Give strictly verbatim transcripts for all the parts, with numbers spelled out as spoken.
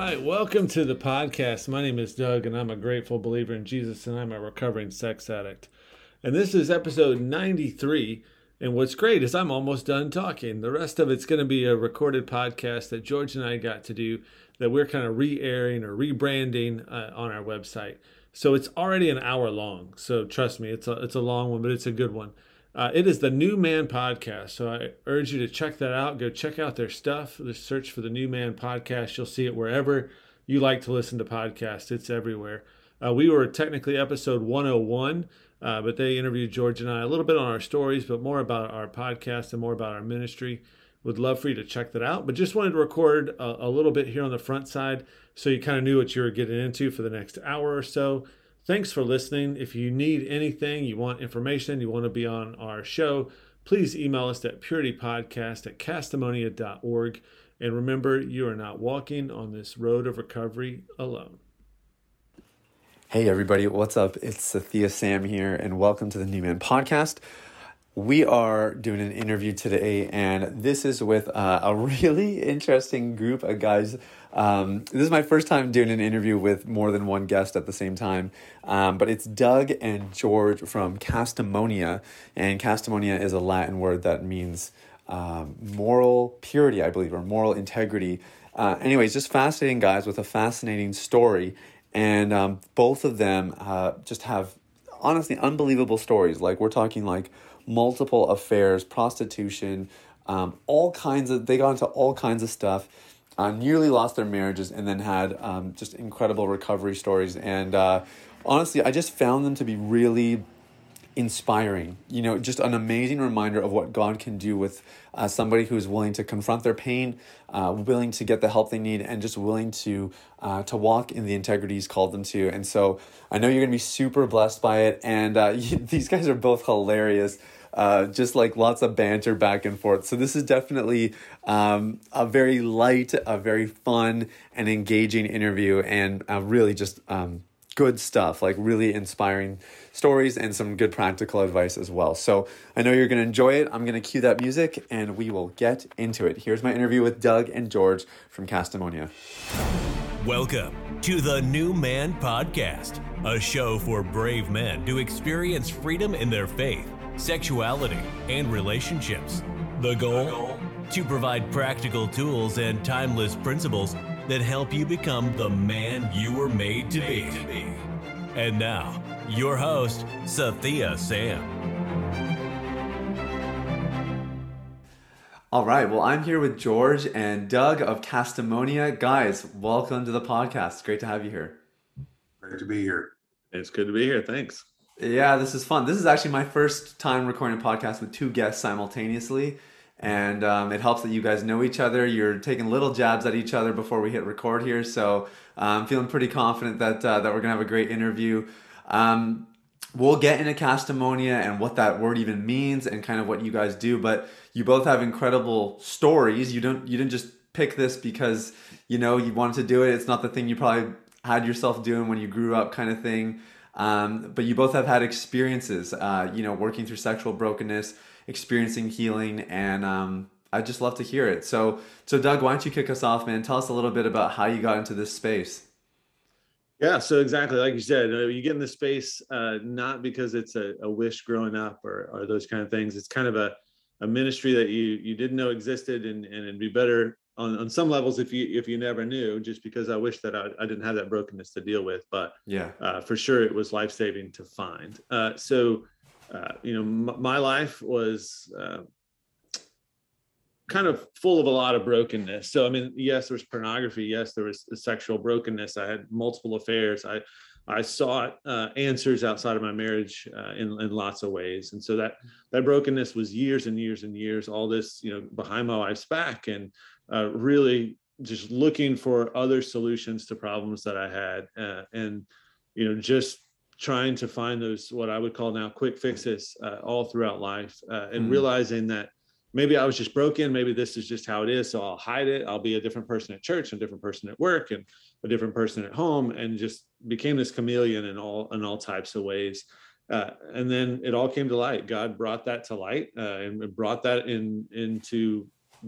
right, welcome to the podcast. My name is Doug, and I'm a grateful believer in Jesus, and I'm a recovering sex addict. And this is episode ninety-three. And what's great is I'm almost done talking. The rest of it's going to be a recorded podcast that George and I got to do that we're kind of re-airing or rebranding uh, on our website. So it's already an hour long. So trust me, it's a, it's a long one, but it's a good one. Uh, it is the New Man Podcast. So I urge you to check that out. Go check out their stuff. Just search for the New Man Podcast. You'll see it wherever you like to listen to podcasts. It's everywhere. Uh, we were technically episode one oh one, uh, but they interviewed George and I a little bit on our stories, but more about our podcast and more about our ministry. Would love for you to check that out. But just wanted to record a, a little bit here on the front side so you kind of knew what you were getting into for the next hour or so. Thanks for listening. If you need anything, you want information, you want to be on our show, please email us at puritypodcast at castamonia dot org. And remember, you are not walking on this road of recovery alone. Hey everybody, what's up? It's Sathya Sam here, and welcome to the New Man Podcast. We are doing an interview today, and this is with uh, a really interesting group of guys. Um, this is my first time doing an interview with more than one guest at the same time, um, but it's Doug and George from Castamonia, and Castamonia is a Latin word that means um, moral purity, I believe, or moral integrity. Uh, anyways, just fascinating guys with a fascinating story, and um, both of them uh, just have honestly unbelievable stories. Like we're talking like multiple affairs, prostitution, um, all kinds of, they got into all kinds of stuff, uh, nearly lost their marriages, and then had um, just incredible recovery stories. And uh, honestly, I just found them to be really inspiring, you know, just an amazing reminder of what God can do with uh, somebody who's willing to confront their pain, uh, willing to get the help they need, and just willing to uh, to walk in the integrity He's called them to. And so I know you're going to be super blessed by it. And uh, these guys are both hilarious. Uh, just like lots of banter back and forth. So this is definitely um, a very light, a very fun and engaging interview, and uh, really just um, good stuff, like really inspiring stories and some good practical advice as well. So I know you're going to enjoy it. I'm going to cue that music and we will get into it. Here's my interview with Doug and George from Castamonia. Welcome to the New Man Podcast, a show for brave men to experience freedom in their faith, sexuality, and relationships. The goal? To provide practical tools and timeless principles that help you become the man you were made to be. And now, your host, Sathya Sam. All right, well, I'm here with George and Doug of Castamonia. Guys, welcome to the podcast. It's great to have you here. Great to be here. It's good to be here. Thanks. Yeah, this is fun. This is actually my first time recording a podcast with two guests simultaneously. And um, it helps that you guys know each other. You're taking little jabs at each other before we hit record here. So I'm feeling pretty confident that uh, that we're going to have a great interview. Um, we'll get into Castamonia and what that word even means and kind of what you guys do. But you both have incredible stories. You don't you didn't just pick this because, you know, you wanted to do it. It's not the thing you probably had yourself doing when you grew up kind of thing. Um, but you both have had experiences, uh, you know, working through sexual brokenness, experiencing healing, and um, I'd just love to hear it. So, so Doug, why don't you kick us off, man? Tell us a little bit about how you got into this space. Yeah, so exactly like you said, you get in this space uh, not because it's a, a wish growing up or, or those kind of things. It's kind of a, a ministry that you you didn't know existed, and, and it'd be better on, on some levels if you if you never knew, just because I wish that I, I didn't have that brokenness to deal with. But yeah, uh, for sure it was life-saving to find. Uh, so, uh, you know, m- my life was uh, kind of full of a lot of brokenness. So, I mean, yes, there was pornography. Yes, there was sexual brokenness. I had multiple affairs. I I sought uh, answers outside of my marriage uh, in, in lots of ways. And so that that brokenness was years and years and years, all this, you know, behind my wife's back, and uh, really just looking for other solutions to problems that I had. Uh, and, you know, just trying to find those, what I would call now quick fixes uh, all throughout life, uh, and mm. realizing that maybe I was just broken. Maybe this is just how it is. So I'll hide it. I'll be a different person at church, a different person at work, and a different person at home, and just became this chameleon in all, in all types of ways. Uh, and then it all came to light. God brought that to light uh, and brought that in into just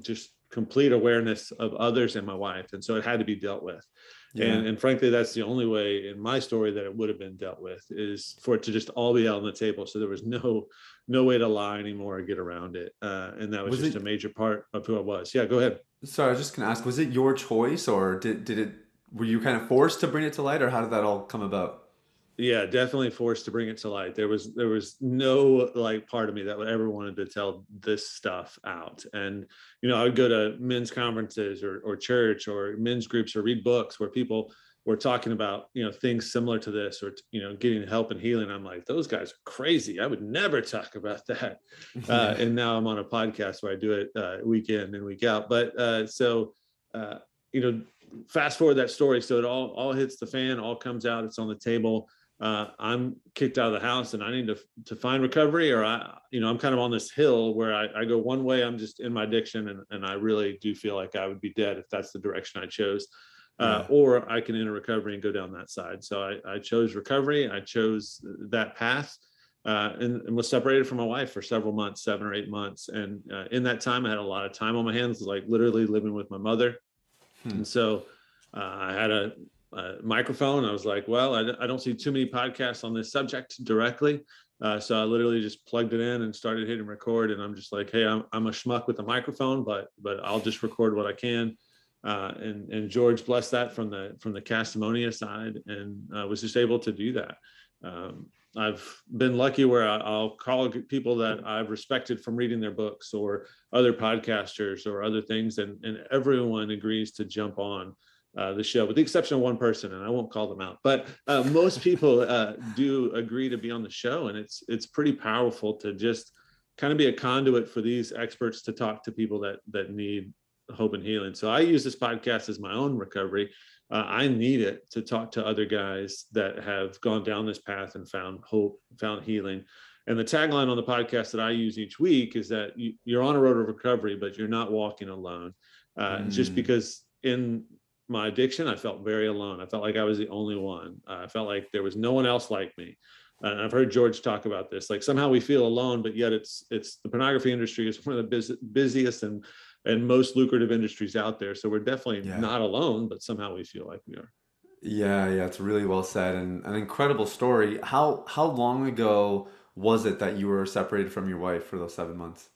complete awareness of others and my wife. And so it had to be dealt with. Yeah. And, and frankly, that's the only way in my story that it would have been dealt with, is for it to just all be out on the table. So there was no, no way to lie anymore or get around it. Uh, and that was, was just it, a major part of who I was. Yeah, go ahead. Sorry, I was just going to ask, was it your choice, or did, did it, were you kind of forced to bring it to light, or how did that all come about? Yeah, definitely forced to bring it to light. There was there was no like part of me that would ever wanted to tell this stuff out. And, you know, I would go to men's conferences or or church or men's groups or read books where people were talking about, you know, things similar to this, or, you know, getting help and healing. I'm like, those guys are crazy. I would never talk about that. Uh, and now I'm on a podcast where I do it uh, week in and week out. But uh, so, uh, you know, fast forward that story. So it all all hits the fan, all comes out. It's on the table. Uh, I'm kicked out of the house and I need to to find recovery, or I, you know, I'm kind of on this hill where I, I go one way, I'm just in my addiction, and, and I really do feel like I would be dead if that's the direction I chose. Uh, yeah. Or I can enter recovery and go down that side. So I, I chose recovery. I chose that path, uh, and, and was separated from my wife for several months, seven or eight months. And uh, in that time, I had a lot of time on my hands, like literally living with my mother. Hmm. And so uh, I had a, Uh, microphone. I was like, well, I, I don't see too many podcasts on this subject directly. Uh, so I literally just plugged it in and started hitting record. And I'm just like, hey, I'm, I'm a schmuck with a microphone, but but I'll just record what I can. Uh, and and George blessed that from the from the Castamonia side, and uh, was just able to do that. Um, I've been lucky where I, I'll call people that I've respected from reading their books, or other podcasters or other things, and and everyone agrees to jump on Uh, the show, with the exception of one person, and I won't call them out. But uh, most people uh, do agree to be on the show, and it's it's pretty powerful to just kind of be a conduit for these experts to talk to people that that need hope and healing. So I use this podcast as my own recovery. Uh, I need it to talk to other guys that have gone down this path and found hope, found healing. And the tagline on the podcast that I use each week is that you, you're on a road of recovery, but you're not walking alone. Uh, mm. Just because in my addiction, I felt very alone. I felt like I was the only one. Uh, I felt like there was no one else like me. And I've heard George talk about this. Like somehow we feel alone, but yet it's it's the pornography industry is one of the busy, busiest and and most lucrative industries out there. So we're definitely yeah. not alone, but somehow we feel like we are. Yeah, yeah, it's really well said, and an incredible story. How how long ago was it that you were separated from your wife for those seven months?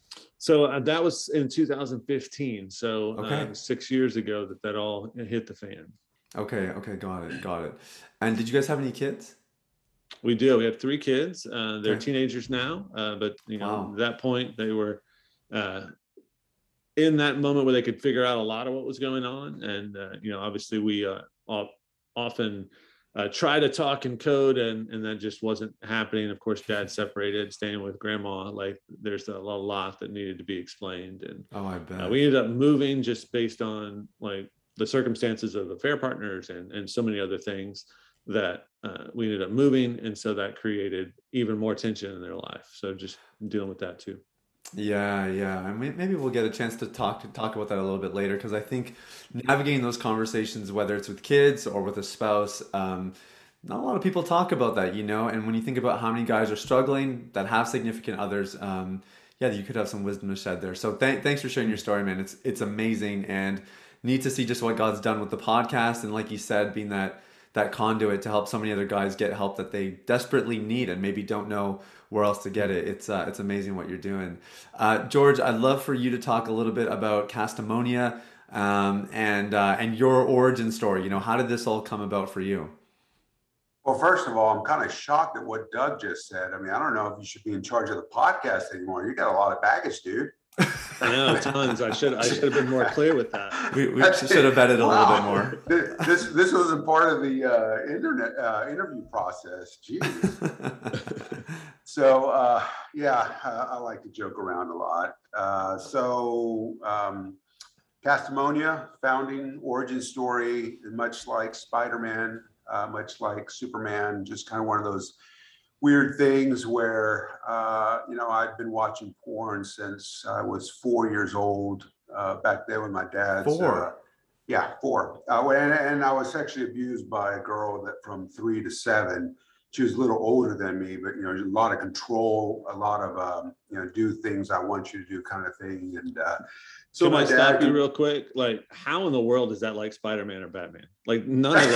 So uh, that was in two thousand fifteen. So okay. uh, six years ago that that all hit the fan. Okay. Okay. Got it. Got it. And did you guys have any kids? We do. We have three kids. Uh, they're okay. teenagers now. Uh, but, you know, wow. at that point they were uh, in that moment where they could figure out a lot of what was going on. And, uh, you know, obviously we uh, often Uh, try to talk in code, and and that just wasn't happening. Of course, Dad separated, staying with Grandma. Like there's a lot that needed to be explained, and oh, I bet. Uh, we ended up moving just based on like the circumstances of the fair partners and and so many other things that uh, we ended up moving, and so that created even more tension in their life. So just dealing with that too. Yeah, yeah. I mean, maybe we'll get a chance to talk to talk about that a little bit later, because I think navigating those conversations, whether it's with kids or with a spouse, um, not a lot of people talk about that, you know. And when you think about how many guys are struggling that have significant others, um, yeah, you could have some wisdom to shed there. So th- thanks for sharing your story, man. It's it's amazing, and neat to see just what God's done with the podcast, and like you said, being that that conduit to help so many other guys get help that they desperately need and maybe don't know where else to get it. It's uh, it's amazing what you're doing. Uh, George, I'd love for you to talk a little bit about Castamonia um, and uh, and your origin story. You know, how did this all come about for you? Well, first of all, I'm kind of shocked at what Doug just said. I mean, I don't know if you should be in charge of the podcast anymore. You got a lot of baggage, dude. I know, tons. I should I should have been more clear with that. We, we should have vetted wow. a little bit more. This this was a part of the uh, internet uh, interview process. Jeez. So uh, yeah, I, I like to joke around a lot. Uh, so um, Castamonia, founding origin story, much like Spider-Man, uh, much like Superman, just kind of one of those weird things where, uh, you know, I'd been watching porn since I was four years old, uh, back then with my dad. Four? Uh, yeah, four. Uh, and, and I was sexually abused by a girl that from three to seven. she was a little older than me, but, you know, a lot of control, a lot of, um, you know, do things I want you to do kind of thing. And uh, so Can my I dad, stop you real quick? Like, how in the world is that like Spider-Man or Batman? Like, none of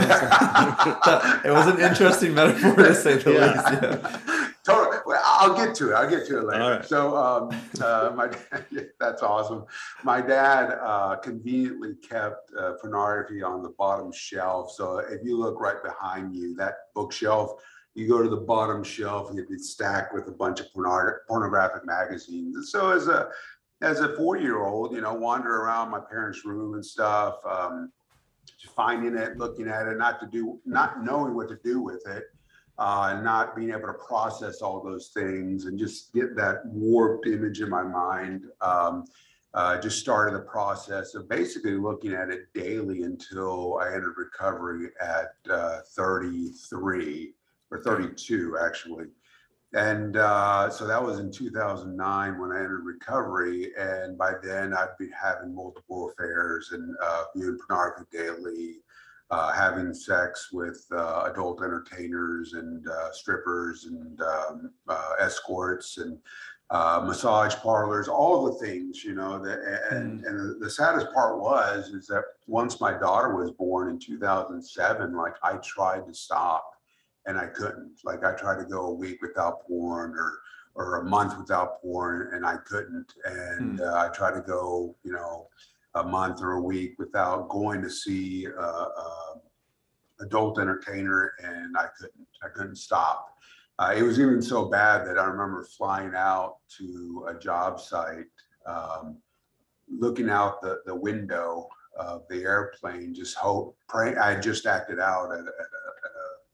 that. It was an interesting metaphor to say the Yeah. least. Yeah. Totally. Well, I'll get to it. I'll get to it later. All right. So, um, uh, my dad, that's awesome. My dad uh, conveniently kept uh, pornography on the bottom shelf. So, if you look right behind you, that bookshelf, you go to the bottom shelf, and it's stacked with a bunch of porno- pornographic magazines. And so, as a as a four-year-old, you know, wander around my parents' room and stuff, um, finding it, looking at it, not to do, not knowing what to do with it. Uh, and not being able to process all those things and just get that warped image in my mind. Um, uh, just started the process of basically looking at it daily until I entered recovery at uh, thirty-three or thirty-two, actually. And uh, so that was in two thousand nine when I entered recovery. And by then I'd be having multiple affairs and uh, viewing pornography daily. Uh, having sex with uh, adult entertainers and uh, strippers and um, uh, escorts and uh, massage parlors, all the things, you know. That, and, mm. and the saddest part was is that once my daughter was born in two thousand seven, like I tried to stop and I couldn't. Like I tried to go a week without porn or or a month without porn and I couldn't. And mm. uh, I tried to go, you know, a month or a week without going to see uh, uh, adult entertainer, and I couldn't. I couldn't stop. Uh, it was even so bad that I remember flying out to a job site, um, looking out the, the window of the airplane, just hope, praying. I had just acted out at, at, a, at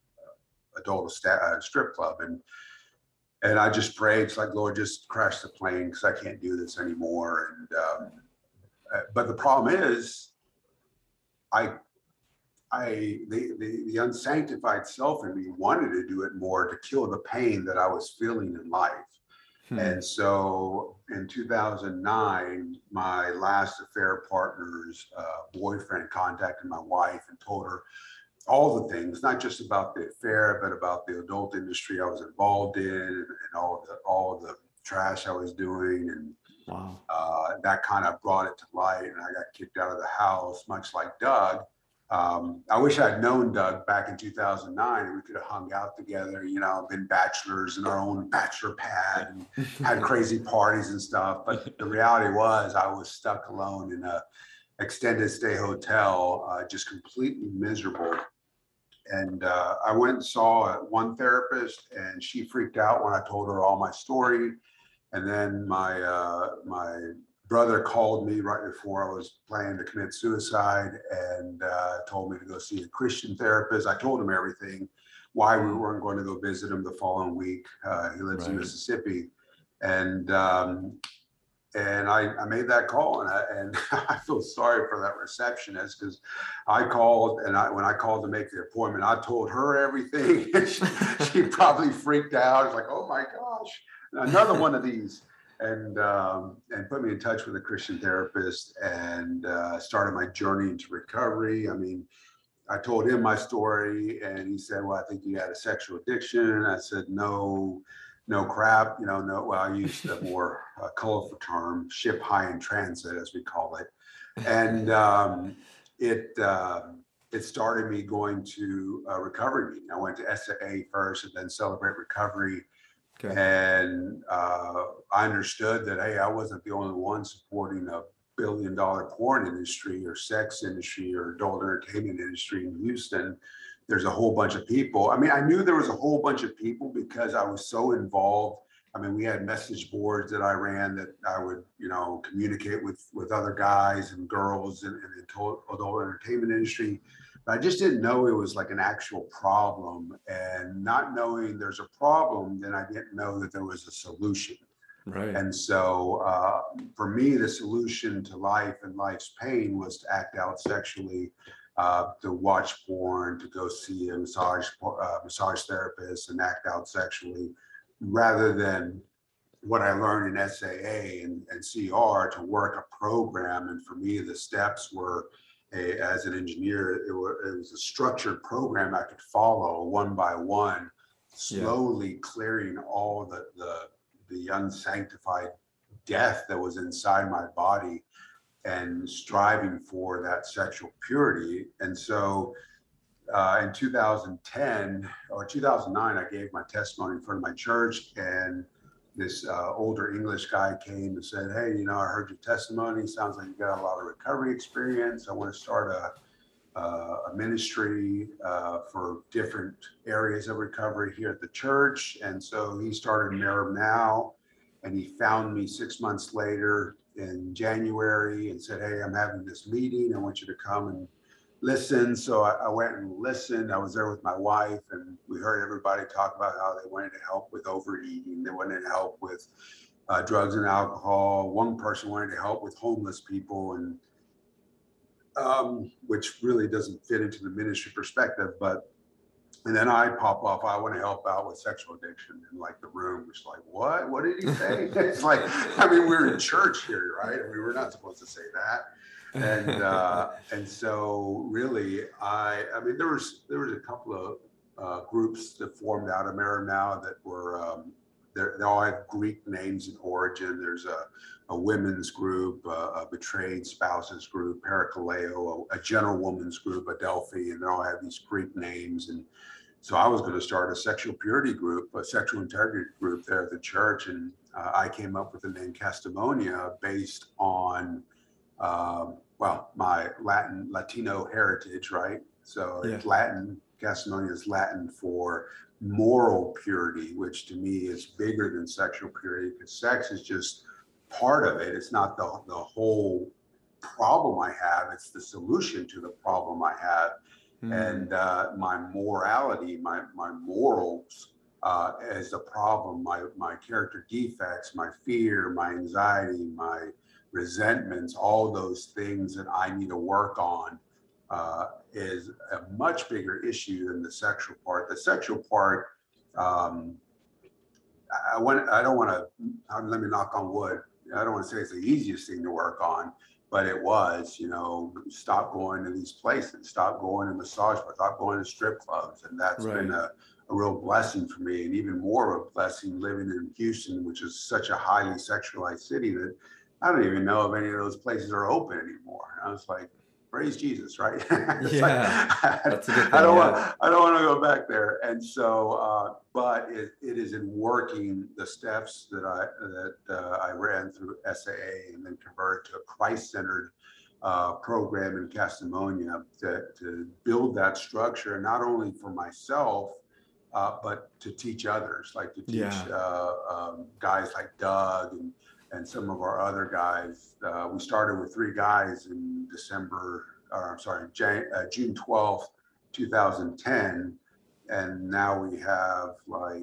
a adult sta- strip club, and and I just prayed. It's like, Lord, just crash the plane because I can't do this anymore. And um, but the problem is, I, I, the, the, the unsanctified self in me wanted to do it more to kill the pain that I was feeling in life. Hmm. And so in two thousand nine, my last affair partner's uh, boyfriend contacted my wife and told her all the things, not just about the affair, but about the adult industry I was involved in and, and all of the, all of the trash I was doing. And wow. Uh, that kind of brought it to light, and I got kicked out of the house, much like Doug. Um, I wish I'd known Doug back in two thousand nine, and we could have hung out together, you know, been bachelors in our own bachelor pad and had crazy parties and stuff. But the reality was I was stuck alone in a extended stay hotel, uh, just completely miserable. And uh, I went and saw one therapist, and she freaked out when I told her all my story. And then my uh, my brother called me right before I was planning to commit suicide and uh, told me to go see a Christian therapist. I told him everything, why we weren't going to go visit him the following week. Uh, he lives right. in Mississippi. And um, and I, I made that call, and I, and I feel sorry for that receptionist because I called, and I when I called to make the appointment, I told her everything. she, she probably freaked out. It's like, oh my gosh. Another one of these, and um, and put me in touch with a Christian therapist, and uh, started my journey into recovery. I mean, I told him my story, and he said, "Well, I think you had a sexual addiction." I said, "No, no crap, you know, no." Well, I used a more uh, colorful term, "ship high in transit," as we call it, and um, it. Uh, It started me going to a recovery meeting. I went to S A A first, and then Celebrate Recovery. Okay. And uh, I understood that, hey, I wasn't the only one supporting a billion dollar porn industry or sex industry or adult entertainment industry in Houston. There's a whole bunch of people. I mean, I knew there was a whole bunch of people because I was so involved. I mean, we had message boards that I ran that I would, you know, communicate with, with other guys and girls in, in the adult entertainment industry. I just didn't know it was like an actual problem, and not knowing there's a problem, then I didn't know that there was a solution. Right. And so uh, for me, the solution to life and life's pain was to act out sexually, uh, to watch porn, to go see a massage uh, massage therapist and act out sexually, rather than what I learned in S A A and, and C R to work a program. And for me, the steps were a, as an engineer, it was, it was a structured program I could follow one by one, slowly yeah. clearing all the, the, the unsanctified death that was inside my body and striving for that sexual purity. And so uh, in two thousand ten or two thousand nine, I gave my testimony in front of my church, and this uh, older English guy came and said, hey, you know, I heard your testimony. Sounds like you got a lot of recovery experience. I want to start a, uh, a ministry uh, for different areas of recovery here at the church. And so he started Merom Now, and he found me six months later in January and said, hey, I'm having this meeting. I want you to come and listen. So I, I went and listened. I was there with my wife, and we heard everybody talk about how they wanted to help with overeating. They wanted to help with uh, drugs and alcohol. One person wanted to help with homeless people, and um, which really doesn't fit into the ministry perspective. But and then I pop off, I want to help out with sexual addiction. And like the room was like, what? What did he say? It's like, I mean, we're in church here, right? I mean, we're not supposed to say that. And uh, and so really, I I mean, there was there was a couple of uh, groups that formed out of Merom Now that were um, they all have Greek names in origin. There's a a women's group, uh, a betrayed spouses group, Parakaleo, a, a gentlewoman's group, Adelphi, and they all have these Greek names. And so I was going to start a sexual purity group, a sexual integrity group there at the church, and uh, I came up with the name Castimonia based on. Um, well, my Latin, Latino heritage, right? So yeah. It's Latin, Castimonia is Latin for moral purity, which to me is bigger than sexual purity, because sex is just part of it. It's not the, the whole problem I have, it's the solution to the problem I have. Mm. And uh, my morality, my, my morals uh, is the problem, my, my character defects, my fear, my anxiety, my resentments, all those things that I need to work on uh, is a much bigger issue than the sexual part. The sexual part, um, I want, I don't want to, let me knock on wood. I don't want to say it's the easiest thing to work on, but it was, you know, stop going to these places, stop going to massage bars, stop going to strip clubs. And that's right. been a, a real blessing for me, and even more of a blessing living in Houston, which is such a highly sexualized city that I don't even know if any of those places are open anymore. I was like, praise Jesus, right? Yeah, like, that's a good thing. I don't yeah. want, I don't want to go back there. And so, uh, but it, it is in working the steps that I that uh, I ran through S A A and then converted to a Christ-centered uh, program in Castimonia to, to build that structure, not only for myself, uh, but to teach others, like to teach yeah. uh, um, guys like Doug and and some of our other guys. Uh, we started with three guys in December, or I'm sorry, Jan- uh, June twelfth, two thousand ten. And now we have like,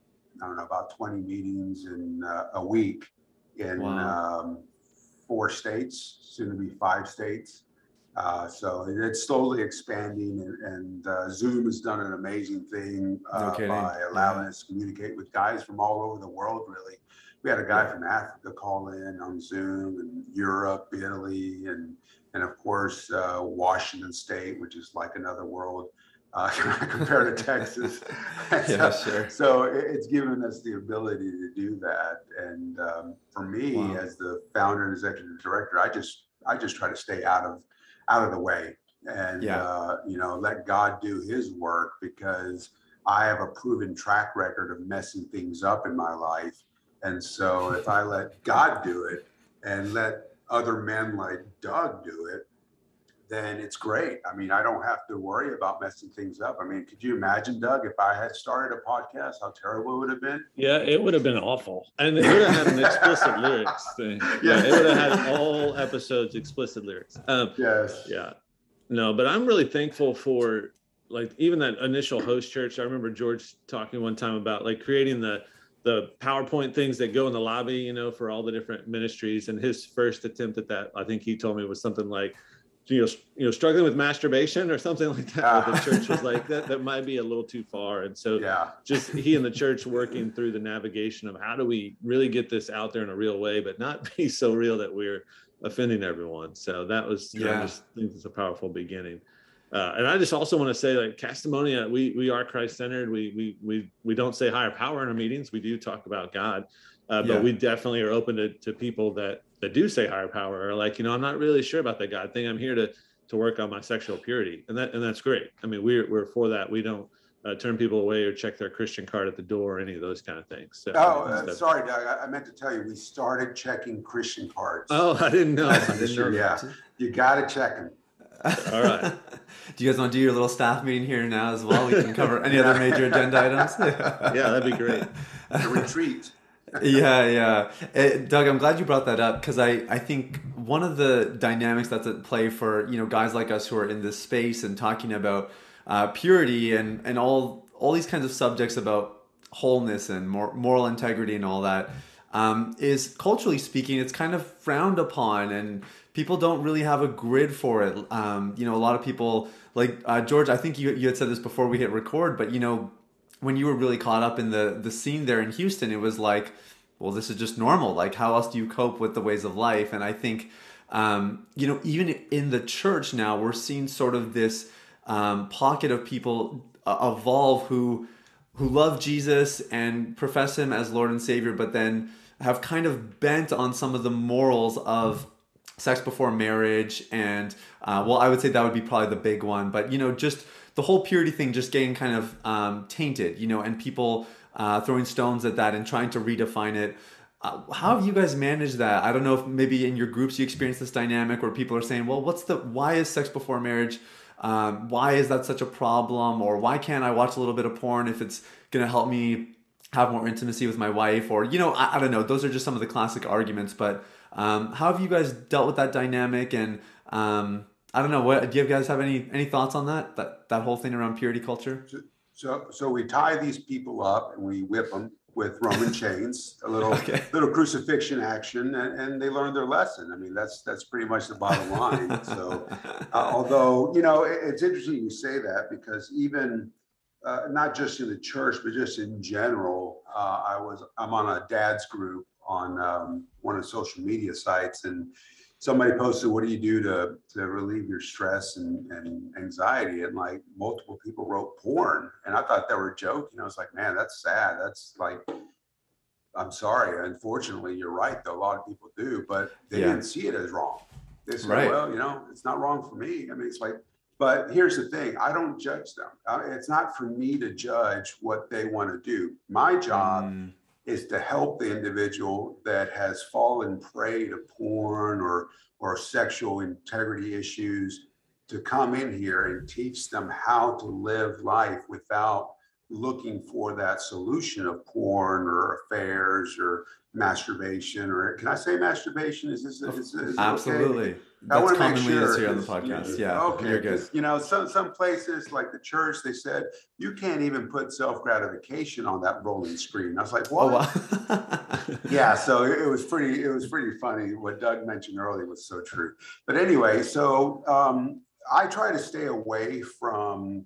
I don't know, about twenty meetings in uh, a week in wow. um, four states, soon to be five states. Uh, so it's slowly expanding, and, and uh, Zoom has done an amazing thing uh, no by allowing yeah. us to communicate with guys from all over the world, really. We had a guy from Africa call in on Zoom, and Europe, Italy, and and of course uh, Washington State, which is like another world uh, compared to Texas. yeah, so, sure. So it's given us the ability to do that. And um, for me, wow. as the founder and executive director, I just I just try to stay out of out of the way, and yeah. uh, you know, let God do His work, because I have a proven track record of messing things up in my life. And so if I let God do it and let other men like Doug do it, then it's great. I mean, I don't have to worry about messing things up. I mean, could you imagine, Doug, if I had started a podcast, how terrible it would have been? Yeah, it would have been awful. And it would have had an explicit lyrics thing. Yeah, it would have had all episodes explicit lyrics. Um, yes. Yeah. No, but I'm really thankful for, like, even that initial host church. I remember George talking one time about like creating the the PowerPoint things that go in the lobby, you know, for all the different ministries. And his first attempt at that, I think he told me, was something like, you know, you know, struggling with masturbation or something like that. Uh, the church was like, that, that might be a little too far. And so yeah. just he and the church working through the navigation of how do we really get this out there in a real way, but not be so real that we're offending everyone. So that was, yeah. I just think it's a powerful beginning. Uh, and I just also want to say, like, Castimonia, we we are Christ-centered. We we we we don't say higher power in our meetings. We do talk about God, uh, but Yeah. we definitely are open to, to people that that do say higher power, or like, you know, I'm not really sure about that God thing. I'm here to to work on my sexual purity, and that and that's great. I mean, we're we're for that. We don't uh, turn people away or check their Christian card at the door or any of those kind of things. So, Oh, I mean, uh, that's- sorry, Doug. I, I meant to tell you, we started checking Christian cards. Oh, I didn't know. I This didn't know. year, that. yeah, you got to check them. All right. Do you guys want to do your little staff meeting here now as well? We can cover any other major agenda items. Yeah, that'd be great. The retreat. yeah, yeah. Uh, Doug, I'm glad you brought that up, because I, I think one of the dynamics that's at play for, you know, guys like us who are in this space and talking about uh, purity and, and all all these kinds of subjects about wholeness and mor- moral integrity and all that, um, is culturally speaking, it's kind of frowned upon, and people don't really have a grid for it. Um, you know, a lot of people, like uh, George, I think you you had said this before we hit record, but you know, when you were really caught up in the the scene there in Houston, it was like, well, this is just normal. Like, how else do you cope with the ways of life? And I think, um, you know, even in the church now, we're seeing sort of this um, pocket of people uh, evolve who who love Jesus and profess him as Lord and Savior, but then have kind of bent on some of the morals of sex before marriage. And, uh, well, I would say that would be probably the big one. But, you know, just the whole purity thing just getting kind of um, tainted, you know, and people uh, throwing stones at that and trying to redefine it. Uh, how have you guys managed that? I don't know if maybe in your groups you experience this dynamic where people are saying, well, what's the, why is sex before marriage? Um, why is that such a problem? Or why can't I watch a little bit of porn if it's going to help me have more intimacy with my wife? Or, you know, I, I don't know. Those are just some of the classic arguments. But um, how have you guys dealt with that dynamic? And um, I don't know. What do you guys have any any thoughts on that? That that whole thing around purity culture? So, so, so we tie these people up and we whip them with Roman chains, a little Okay. little crucifixion action, and, and they learn their lesson. I mean, that's that's pretty much the bottom line. So, uh, although you know, it, it's interesting you say that, because even uh, not just in the church, but just in general, uh, I was I'm on a dad's group on um, one of the social media sites, and somebody posted, what do you do to, to relieve your stress and, and anxiety? And like multiple people wrote porn. And I thought they were joking. I was like, man, that's sad. That's like, I'm sorry. Unfortunately, you're right, though. A lot of people do, but they Yeah. didn't see it as wrong. They said, Right. well, you know, it's not wrong for me. I mean, it's like, but here's the thing. I don't judge them. Uh, It's not for me to judge what they want to do. My job Mm, is to help the individual that has fallen prey to porn or or sexual integrity issues to come in here and teach them how to live life without looking for that solution of porn or affairs or masturbation. Or can I say masturbation? Is this, is this is it okay? absolutely. I That's want to make commonly sure, used here on the 'cause, you know, podcast. Yeah, okay, you're good. 'cause, you know, some some places like the church, they said you can't even put self gratification on that rolling screen. I was like, what? Oh, wow. Yeah, so it, it was pretty. It was pretty funny. What Doug mentioned earlier was so true. But anyway, so um, I try to stay away from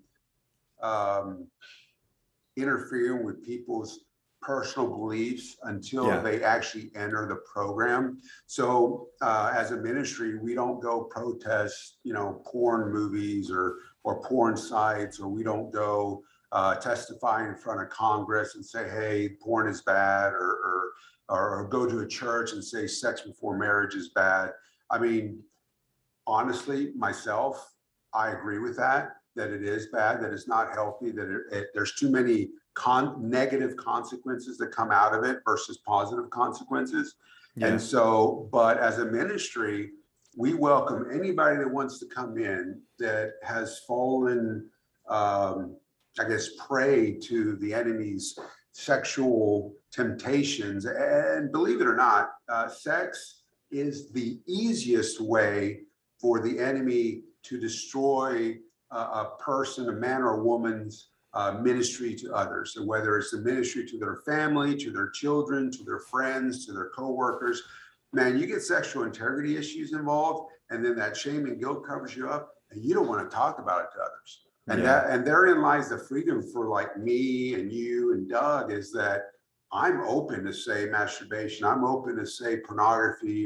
um, interfering with people's personal beliefs until Yeah. they actually enter the program. So uh, as a ministry, we don't go protest, you know, porn movies or or porn sites, or we don't go uh, testify in front of Congress and say, hey, porn is bad, or, or or go to a church and say sex before marriage is bad. I mean, honestly, myself, I agree with that, that it is bad, that it's not healthy, that it, it, there's too many con- negative consequences that come out of it versus positive consequences. Yeah. And so, but as a ministry, we welcome anybody that wants to come in that has fallen, um, I guess, prey to the enemy's sexual temptations. And believe it or not, uh, sex is the easiest way for the enemy to destroy a, a person, a man or a woman's uh, ministry to others. So whether it's a ministry to their family, to their children, to their friends, to their coworkers, man, you get sexual integrity issues involved, and then that shame and guilt covers you up, and you don't want to talk about it to others. And Yeah. that, and therein lies the freedom for like me and you and Doug, is that I'm open to say masturbation. I'm open to say pornography or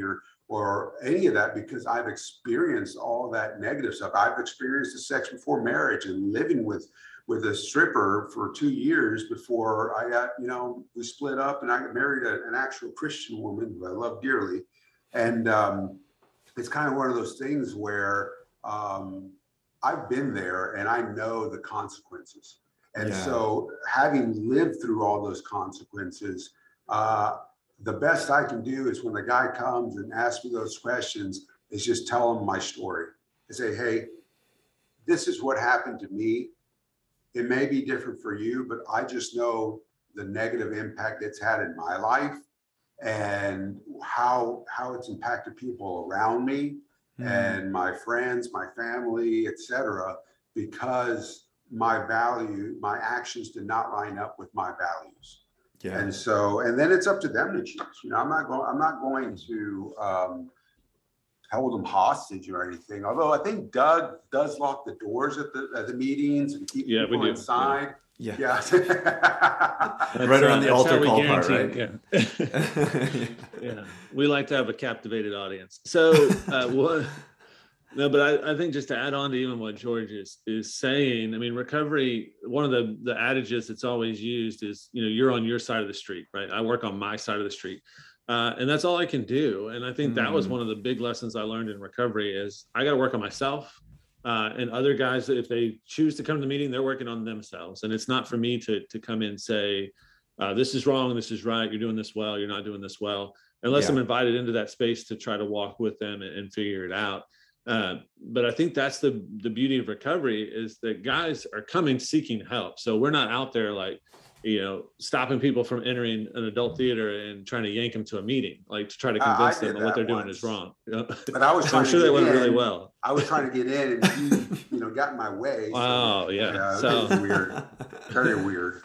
or any of that, because I've experienced all that negative stuff. I've experienced the sex before marriage and living with with a stripper for two years before I got, you know, we split up and I got married a, an actual Christian woman who I love dearly. And um, it's kind of one of those things where um, I've been there and I know the consequences. And yeah. so having lived through all those consequences, uh, the best I can do is when the guy comes and asks me those questions is just tell him my story. I say, hey, this is what happened to me. It may be different for you, but I just know the negative impact it's had in my life and how how it's impacted people around me mm. and my friends, my family, et cetera, because my value, my actions did not line up with my values. Yeah. And so, and then it's up to them to choose. You know, I'm not going, I'm not going to um, hold them hostage or anything. Although I think Doug does lock the doors at the at the meetings and keep yeah, people we do. inside. Yeah. Yeah. yeah. Right around the altar call part, right? Yeah. yeah. We like to have a captivated audience. So uh, what? No, but I, I think just to add on to even what George is is saying, I mean, recovery, one of the, the adages that's always used is, you know, you're on your side of the street, right? I work on my side of the street. Uh, and that's all I can do. And I think mm. that was one of the big lessons I learned in recovery is I got to work on myself. Uh, and other guys, if they choose to come to the meeting, they're working on themselves. And it's not for me to to come in and say, uh, this is wrong, this is right, you're doing this well, you're not doing this well, unless yeah. I'm invited into that space to try to walk with them and, and figure it out. Uh, but I think that's the the beauty of recovery is that guys are coming seeking help. So we're not out there like, you know, stopping people from entering an adult theater and trying to yank them to a meeting, like to try to convince uh, them that what they're once. doing is wrong. You know? But I was trying I'm sure to that went in. really well. I was trying to get in and he, you know, got in my way. Wow, so, yeah. yeah so it was weird, very weird.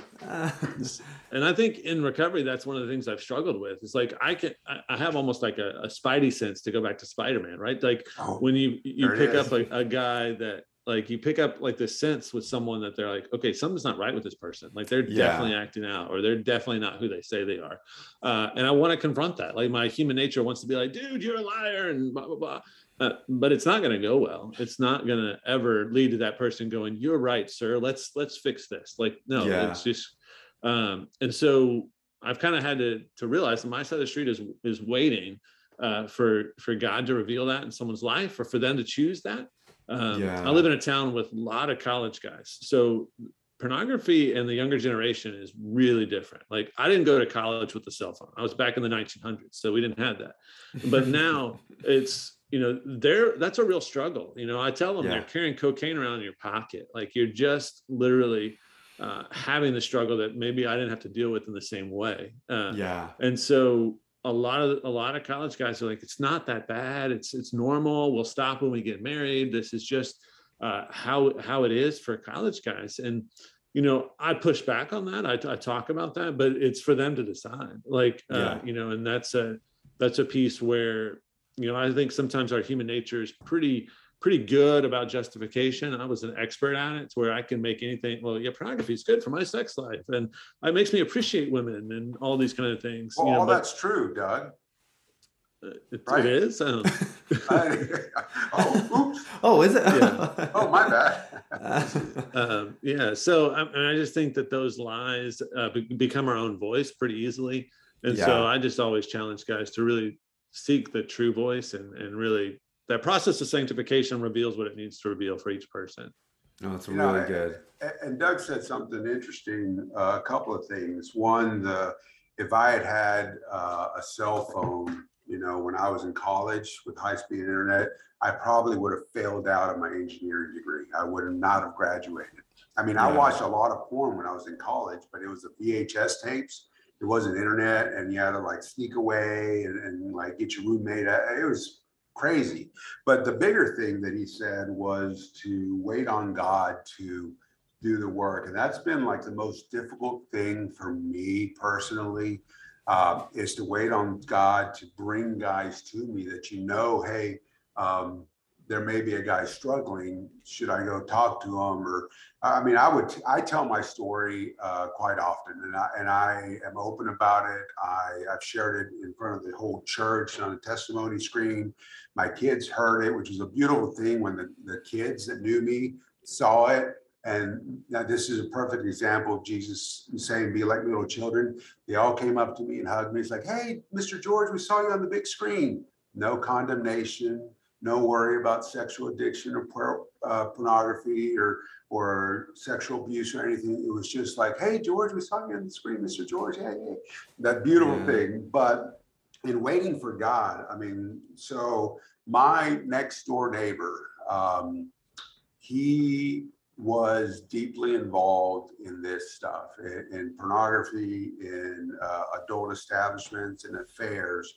And I think in recovery, that's one of the things I've struggled with. It's like I can, I have almost like a, a spidey sense to go back to Spider-Man, right? Like oh, when you you pick up a, a guy that like you pick up like this sense with someone that they're like, okay, something's not right with this person. Like they're yeah. definitely acting out, or they're definitely not who they say they are. Uh, and I want to confront that. Like my human nature wants to be like, dude, you're a liar, and blah blah blah. Uh, but it's not going to go well. It's not going to ever lead to that person going, you're right, sir. Let's let's fix this. Like no, yeah. it's just. Um, and so I've kind of had to to realize that my side of the street is is waiting uh, for for God to reveal that in someone's life, or for them to choose that. Um, yeah. I live in a town with a lot of college guys, so pornography and the younger generation is really different. Like I didn't go to college with the cell phone. I was back in the nineteen hundreds, so we didn't have that. But now it's, you know, there that's a real struggle. You know, I tell them yeah. they're carrying cocaine around in your pocket, like you're just literally. Uh, having the struggle that maybe I didn't have to deal with in the same way. Uh, yeah. And so a lot of, a lot of college guys are like, it's not that bad. It's, it's normal. We'll stop when we get married. This is just uh, how, how it is for college guys. And, you know, I push back on that. I, I talk about that, but it's for them to decide. Like, uh, yeah. you know, and that's a, that's a piece where, you know, I think sometimes our human nature is pretty, pretty good about justification. I was an expert at it. It's where I can make anything. Well, yeah, pornography is good for my sex life, and it makes me appreciate women and all these kind of things. Well, you know, all but, that's true, Doug. It, right? it is. Um, I, oh, oops. Oh, is it? Yeah. Oh, my bad. um, yeah. So, I, and I just think that those lies uh, be, become our own voice pretty easily, and yeah. so I just always challenge guys to really seek the true voice and and really. That process of sanctification reveals what it needs to reveal for each person. Oh, it's you really know, good. And, and Doug said something interesting. Uh, a couple of things. One, the if I had had uh, a cell phone, you know, when I was in college with high-speed internet, I probably would have failed out of my engineering degree. I would not have graduated. I mean, yeah. I watched a lot of porn when I was in college, but it was the V H S tapes. It wasn't internet, and you had to like sneak away and, and like get your roommate. It was crazy. But the bigger thing that he said was to wait on God to do the work. And that's been like the most difficult thing for me personally, uh, is to wait on God to bring guys to me that, you know, hey, um, there may be a guy struggling. Should I go talk to him? Or, I mean, I would, I tell my story uh, quite often, and I, and I am open about it. I, I've shared it in front of the whole church on a testimony screen. My kids heard it, which was a beautiful thing when the, the kids that knew me saw it. And now this is a perfect example of Jesus saying, be like little children. They all came up to me and hugged me. It's like, hey, Mister George, we saw you on the big screen. No condemnation, no worry about sexual addiction or por- uh, pornography or, or sexual abuse or anything. It was just like, hey, George, we saw you on the screen, Mister George. Hey, hey. That beautiful yeah. thing. But in waiting for God, I mean, so my next door neighbor, um, he was deeply involved in this stuff, in, in pornography, in uh, adult establishments and affairs.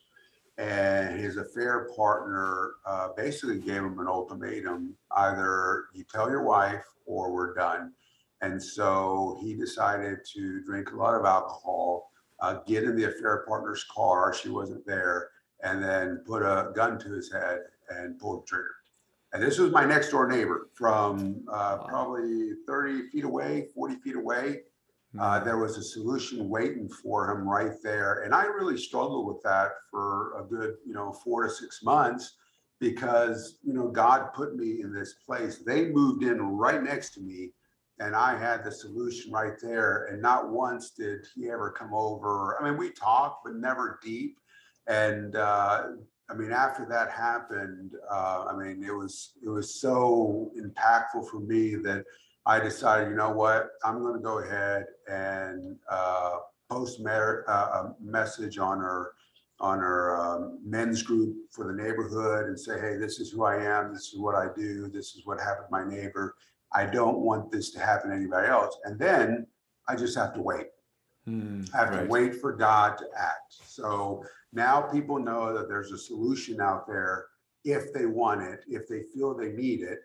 And his affair partner uh, basically gave him an ultimatum: either you tell your wife or we're done. And so he decided to drink a lot of alcohol, uh, get in the affair partner's car, she wasn't there, and then put a gun to his head and pull the trigger. And this was my next door neighbor from uh, probably thirty feet away, forty feet away. Uh, there was a solution waiting for him right there. And I really struggled with that for a good, you know, four to six months because, you know, God put me in this place. They moved in right next to me and I had the solution right there. And not once did he ever come over. I mean, we talked, but never deep. And, uh, I mean, after that happened, uh, I mean, it was it was so impactful for me that I decided, you know what, I'm going to go ahead and uh, post mer- uh, a message on our on our um, men's group for the neighborhood and say, hey, this is who I am. This is what I do. This is what happened to my neighbor. I don't want this to happen to anybody else. And then I just have to wait. Mm, I have right. to wait for God to act. So now people know that there's a solution out there if they want it, if they feel they need it,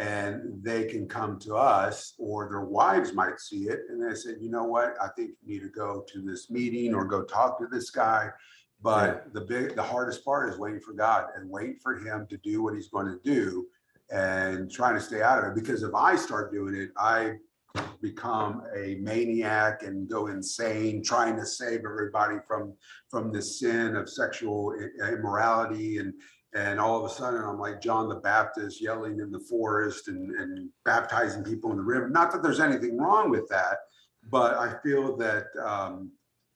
and they can come to us, or their wives might see it. And they said, you know what, I think you need to go to this meeting or go talk to this guy. But yeah. the big, the hardest part is waiting for God and wait for him to do what he's going to do and trying to stay out of it. Because if I start doing it, I become a maniac and go insane trying to save everybody from from the sin of sexual immorality, and and all of a sudden I'm like John the Baptist yelling in the forest and, and baptizing people in the river. Not that there's anything wrong with that, but I feel that um,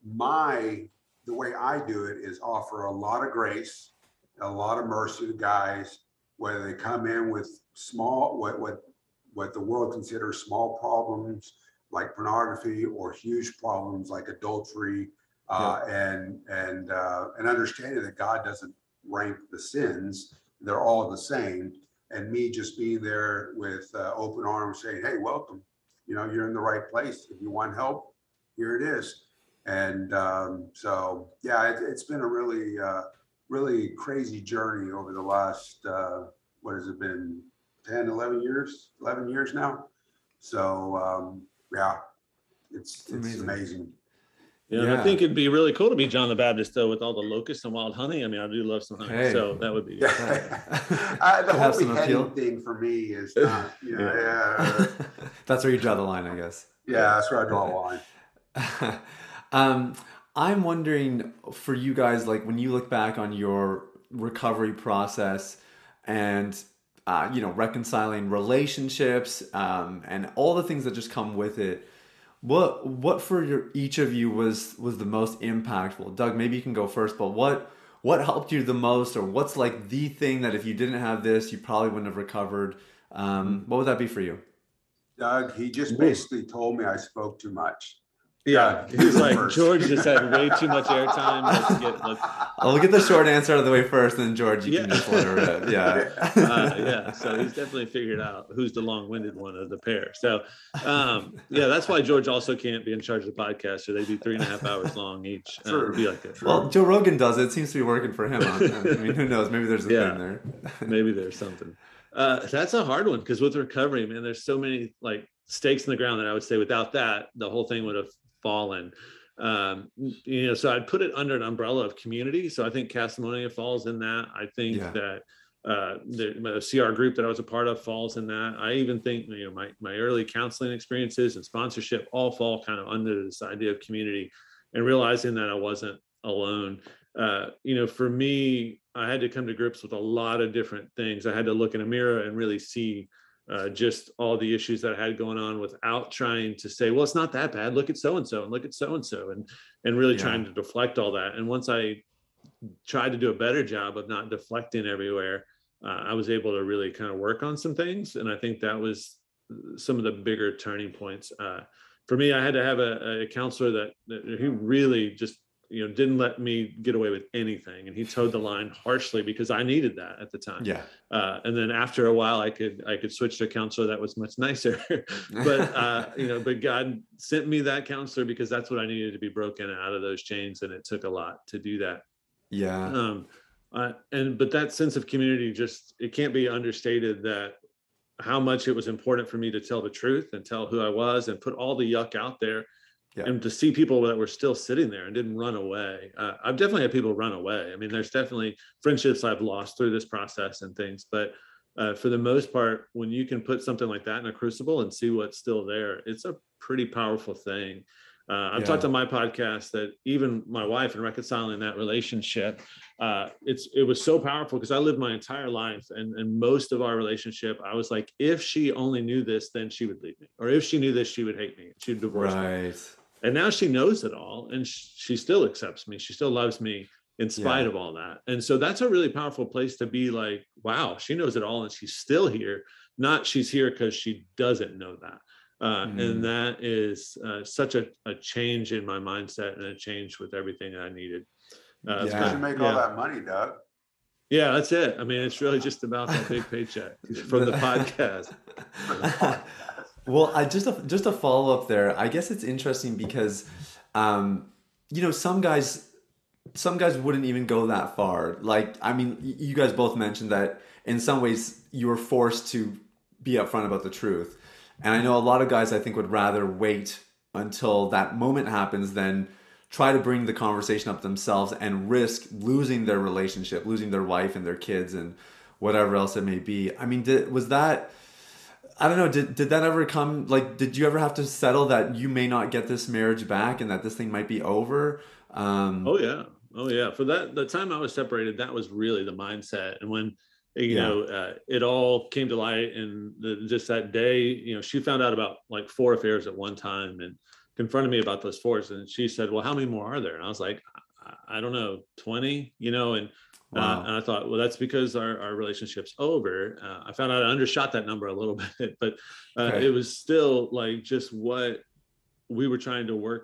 my the way I do it is offer a lot of grace, a lot of mercy to guys, whether they come in with small what what what the world considers small problems like pornography, or huge problems like adultery, uh, yeah. and and uh, and understanding that God doesn't rank the sins; they're all the same. And me just being there with uh, open arms, saying, "Hey, welcome. You know, you're in the right place. If you want help, here it is." And um, so, yeah, it, it's been a really, uh, really crazy journey over the last uh, what has it been? ten, eleven years, eleven years now. So, um, yeah, it's, it's amazing. amazing. Yeah, yeah. I think it'd be really cool to be John the Baptist, though, with all the locusts and wild honey. I mean, I do love some honey, hey. so that would be. uh, the whole beheading thing for me is not, you know, yeah. yeah. That's where you draw the line, I guess. Yeah, that's where I draw the line. um, I'm wondering for you guys, like when you look back on your recovery process and Uh, you know, reconciling relationships um, and all the things that just come with it. What what for your, each of you was was the most impactful? Doug, maybe you can go first, but what what helped you the most, or what's like the thing that if you didn't have this, you probably wouldn't have recovered? Um, what would that be for you? Doug, he just basically told me I spoke too much. Yeah, he was like, George just had way too much airtime. Let's get, let's... I'll get the short answer out of the way first, and then George, you yeah. can just let her rip. Yeah, uh, yeah. So he's definitely figured out who's the long-winded one of the pair. So, um, yeah, that's why George also can't be in charge of the podcast. So they do three and a half hours long each. Uh, it'd be like a, well, Joe Rogan does it. It seems to be working for him. I mean, who knows? Maybe there's a yeah, thing there. Maybe there's something. Uh, that's a hard one because with recovery, man, there's so many like stakes in the ground that I would say without that, the whole thing would have fallen. Um, you know, so I'd put it under an umbrella of community. So I think Castlemonia falls in that. I think yeah. that Uh, the, the C R group that I was a part of falls in that. I even think, you know, my, my early counseling experiences and sponsorship all fall kind of under this idea of community, and realizing that I wasn't alone. Uh, you know, for me, I had to come to grips with a lot of different things. I had to look in a mirror and really see uh, just all the issues that I had going on, without trying to say, well, it's not that bad. Look at so-and-so and look at so-and-so, and, and really yeah. trying to deflect all that. And once I tried to do a better job of not deflecting everywhere, uh, I was able to really kind of work on some things. And I think that was some of the bigger turning points. Uh, for me, I had to have a, a counselor that, that he really just, you know, didn't let me get away with anything. And he towed the line harshly because I needed that at the time. Yeah. Uh, and then after a while, I could, I could switch to a counselor that was much nicer, but, uh, you know, but God sent me that counselor because that's what I needed to be broken out of those chains. And it took a lot to do that. Yeah. Um, uh, and, but that sense of community, just, it can't be understated that how much it was important for me to tell the truth and tell who I was and put all the yuck out there. Yeah. And to see people that were still sitting there and didn't run away. Uh, I've definitely had people run away. I mean, there's definitely friendships I've lost through this process and things, but uh, for the most part, when you can put something like that in a crucible and see what's still there, it's a pretty powerful thing. Uh, I've yeah. talked on my podcast that even my wife and reconciling that relationship, uh, it's it was so powerful because I lived my entire life and, and most of our relationship, I was like, if she only knew this, then she would leave me. Or if she knew this, she would hate me. She'd divorce right. me. And now she knows it all and sh- she still accepts me. She still loves me in spite yeah. of all that. And so that's a really powerful place to be like, wow, she knows it all and she's still here. Not she's here because she doesn't know that. Uh, mm. And that is uh, such a, a change in my mindset and a change with everything I needed. Uh, yeah. You make yeah. all that money, Doug. Yeah, that's it. I mean, it's really just about that big paycheck from the podcast. Well, I just a, just a follow up there. I guess it's interesting because, um, you know, some guys, some guys wouldn't even go that far. Like, I mean, you guys both mentioned that in some ways you were forced to be upfront about the truth. And I know a lot of guys, I think, would rather wait until that moment happens than try to bring the conversation up themselves and risk losing their relationship, losing their wife and their kids and whatever else it may be. I mean, did, was that, I don't know, did, did that ever come, like, did you ever have to settle that you may not get this marriage back and that this thing might be over? Um, oh, yeah. Oh, yeah. For that, the time I was separated, that was really the mindset. And when, you yeah. know, uh, it all came to light and the, just that day, you know, she found out about like four affairs at one time and confronted me about those fours. And she said, well, how many more are there? And I was like, I, I don't know, twenty, you know, and, wow. uh, and I thought, well, that's because our, our relationship's over. Uh, I found out I undershot that number a little bit, but uh, okay. it was still like just what we were trying to work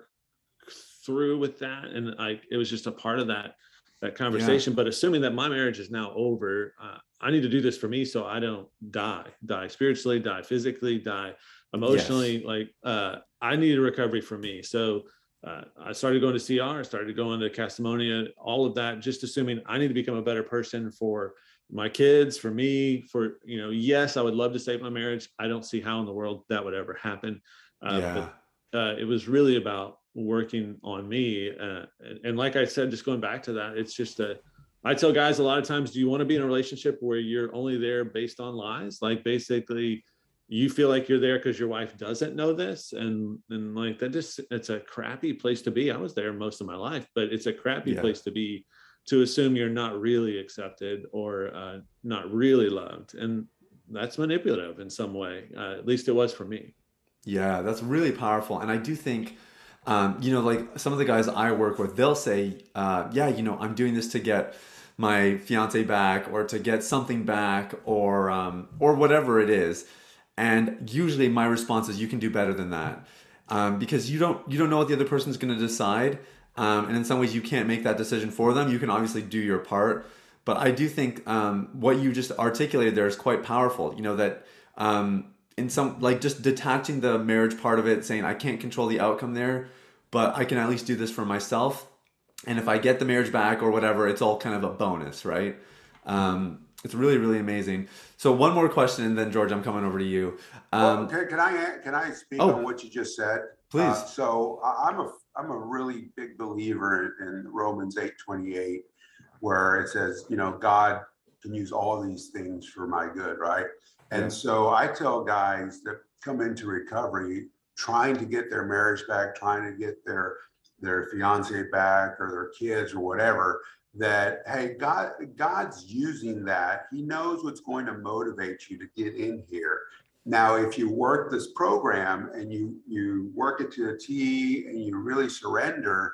through with that. And I, it was just a part of that, that conversation, yeah. but assuming that my marriage is now over, uh, I need to do this for me so I don't die, die spiritually, die physically, die emotionally. Yes. Like uh, I need a recovery for me. So uh, I started going to C R, I started going to Castlemonia, all of that, just assuming I need to become a better person for my kids, for me, for, you know, yes, I would love to save my marriage. I don't see how in the world that would ever happen. Uh, yeah. But uh, it was really about working on me. Uh, and, and like I said, just going back to that, it's just a, I tell guys a lot of times, do you want to be in a relationship where you're only there based on lies? Like basically you feel like you're there because your wife doesn't know this. And, and like that just, it's a crappy place to be. I was there most of my life, but it's a crappy yeah. place to be, to assume you're not really accepted or uh, not really loved. And that's manipulative in some way. Uh, at least it was for me. Yeah, that's really powerful. And I do think, Um, you know, like some of the guys I work with, they'll say, uh, yeah, you know, I'm doing this to get my fiance back or to get something back or, um, or whatever it is. And usually my response is you can do better than that. Um, because you don't, you don't know what the other person's going to decide. Um, and in some ways you can't make that decision for them. You can obviously do your part, but I do think, um, what you just articulated there is quite powerful, you know, that, um, in some, like just detaching the marriage part of it, saying I can't control the outcome there, but I can at least do this for myself. And if I get the marriage back or whatever, it's all kind of a bonus, right? Um, it's really, really amazing. So one more question, and then George, I'm coming over to you. Um, well, can, can I can I speak oh, on what you just said? Please. Uh, so I'm a I'm a really big believer in Romans eight twenty-eight, where it says, you know, God can use all these things for my good, right? And Yeah. so I tell guys that come into recovery trying to get their marriage back, trying to get their their fiance back or their kids or whatever, that, hey, God, God's using that. He knows what's going to motivate you to get in here. Now, if you work this program and you you work it to a T and you really surrender,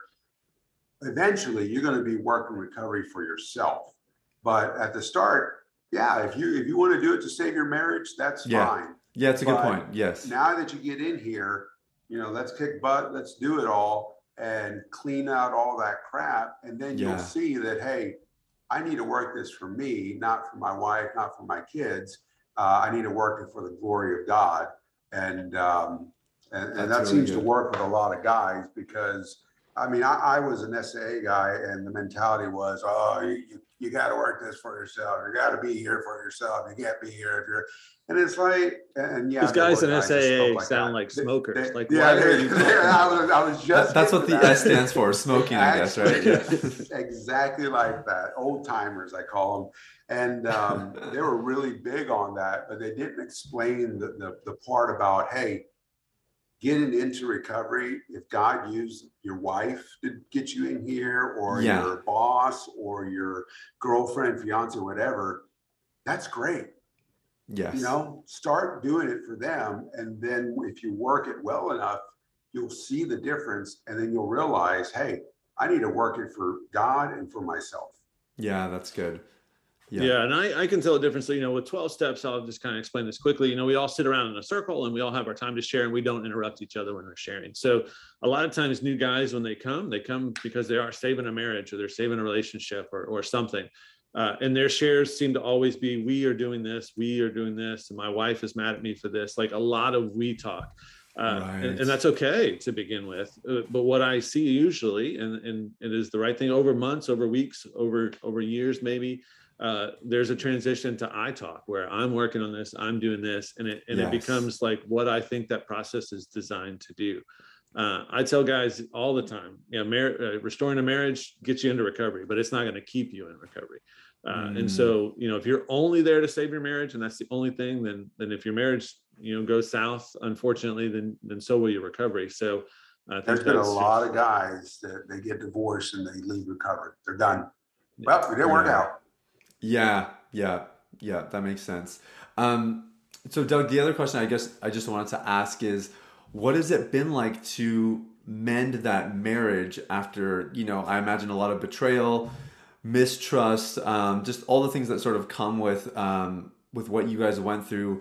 eventually you're going to be working recovery for yourself. But at the start, yeah, if you if you want to do it to save your marriage, that's Yeah. fine. Yeah, it's a good But point. Yes. now that you get in here, you know, let's kick butt, let's do it all and clean out all that crap. And then Yeah. you'll see that, hey, I need to work this for me, not for my wife, not for my kids. Uh, I need to work it for the glory of God. And um, and, and that That's really seems to good. work with a lot of guys because, I mean, I, I was an S A A guy and the mentality was, oh, you, you, you got to work this for yourself. You got to be here for yourself. You can't be here if you're, and it's like, and yeah. These there guys were in guys S that A A spoke like sound that. like They- smokers. they- Like, yeah, why are they- you I was, I was just. That- that's what getting the to S that. stands for, smoking, I guess, right? Actually, exactly like that. Old timers, I call them. And um, they were really big on that, but they didn't explain the, the, the part about, hey, getting into recovery, if God used your wife to get you in here or Yeah. your boss or your girlfriend, fiance, whatever, that's great. Yes. You know, start doing it for them. And then if you work it well enough, you'll see the difference. And then you'll realize, hey, I need to work it for God and for myself. Yeah, that's good. Yeah. Yeah. and I, I can tell a difference. So, you know, with twelve steps, I'll just kind of explain this quickly. You know, we all sit around in a circle and we all have our time to share and we don't interrupt each other when we're sharing. So a lot of times new guys, when they come, they come because they are saving a marriage or they're saving a relationship or, or something. Uh, and their shares seem to always be, we are doing this, we are doing this, and my wife is mad at me for this. Like a lot of we talk. Uh, Right. and, and that's okay to begin with. Uh, but what I see usually, and, and it is the right thing over months, over weeks, over, over years, maybe, uh, there's a transition to I talk where I'm working on this, I'm doing this, and it, and Yes. it becomes like what I think that process is designed to do. Uh, I tell guys all the time, you know, mar- uh, restoring a marriage gets you into recovery, but it's not going to keep you in recovery. Uh, Mm. And so, you know, if you're only there to save your marriage and that's the only thing, then, then if your marriage, you know, goes south, unfortunately, then, then so will your recovery. So I think There's been a that's lot of guys that they get divorced and they leave recovery. They're done. Well, it didn't work Yeah. out. Yeah, yeah, yeah, that makes sense. Um, so Doug, the other question I guess I just wanted to ask is, what has it been like to mend that marriage after, you know, I imagine a lot of betrayal, mistrust, um, just all the things that sort of come with um, with what you guys went through.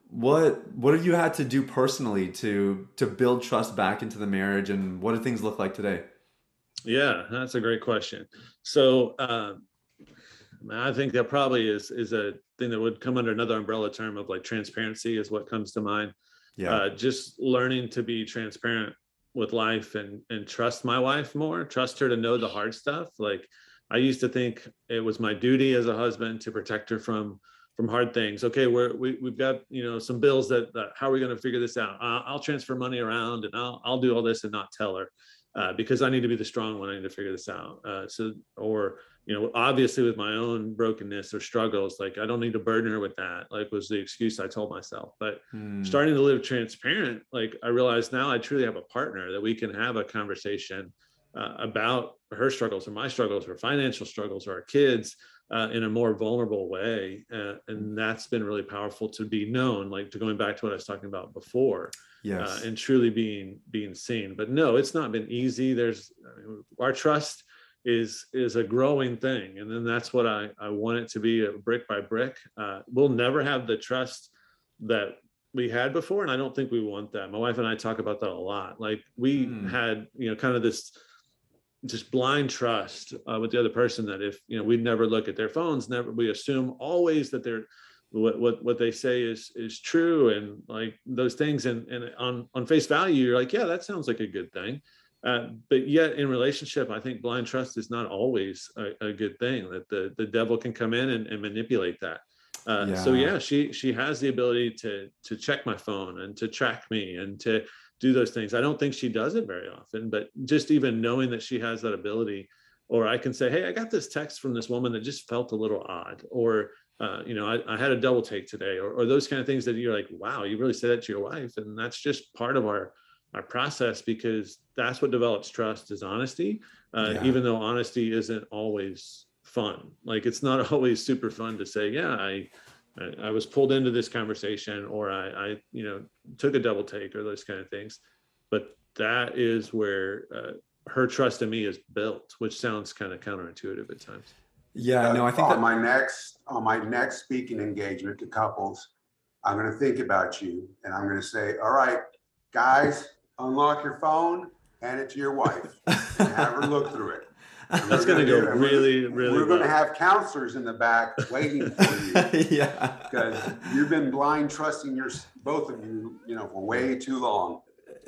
What what have you had to do personally to to build trust back into the marriage, and what do things look like today? Yeah, that's a great question. So um, I think that probably is is a thing that would come under another umbrella term of like transparency is what comes to mind. Yeah, Uh, just learning to be transparent with life and and trust my wife more, trust her to know the hard stuff. Like I used to think it was my duty as a husband to protect her from from hard things. Okay, we're, we we've got you know some bills that, that how are we going to figure this out? Uh, I'll transfer money around and I'll I'll do all this and not tell her uh, because I need to be the strong one. I need to figure this out. Uh, so or you know obviously with my own brokenness or struggles, like I don't need to burden her with that. Like was the excuse I told myself. But Hmm. starting to live transparent, like I realize now I truly have a partner that we can have a conversation uh, about her struggles or my struggles or financial struggles or our kids uh, in a more vulnerable way. Uh, and that's been really powerful to be known, like to going back to what I was talking about before Yes. uh, and truly being, being seen. But no, it's not been easy. There's I mean, our trust is, is a growing thing. And then that's what I, I want it to be a brick by brick. Uh, we'll never have the trust that we had before. And I don't think we want that. My wife and I talk about that a lot. Like we Hmm. had, you know, kind of this just blind trust uh, with the other person that if, you know, we'd never look at their phones, never, we assume always that they're, what, what, what they say is, is true. And like those things and, and on, on face value, you're like, yeah, that sounds like a good thing. Uh, but yet in relationship, I think blind trust is not always a, a good thing, that the, the devil can come in and, and manipulate that. Uh, So Yeah. yeah, she, she has the ability to, to check my phone and to track me and to do those things. I don't think she does it very often, but just even knowing that she has that ability or I can say, hey, I got this text from this woman that just felt a little odd, or uh, you know, I, I had a double take today, or, or those kind of things that you're like, wow, you really say that to your wife. And that's just part of our, our process, because that's what develops trust is honesty, uh, yeah. even though honesty isn't always fun. Like, it's not always super fun to say, yeah, I, I, I was pulled into this conversation, or I, I, you know, took a double take, or those kind of things. But that is where uh, her trust in me is built, which sounds kind of counterintuitive at times. Yeah, no, I think on that... my next on my next speaking engagement to couples, I'm going to think about you, and I'm going to say, all right, guys, unlock your phone, hand it to your wife, and have her look through it. And That's going to go really, we're, really We're well. going to have counselors in the back waiting for you. Yeah. Because you've been blind trusting your, both of you, you know, for way too long.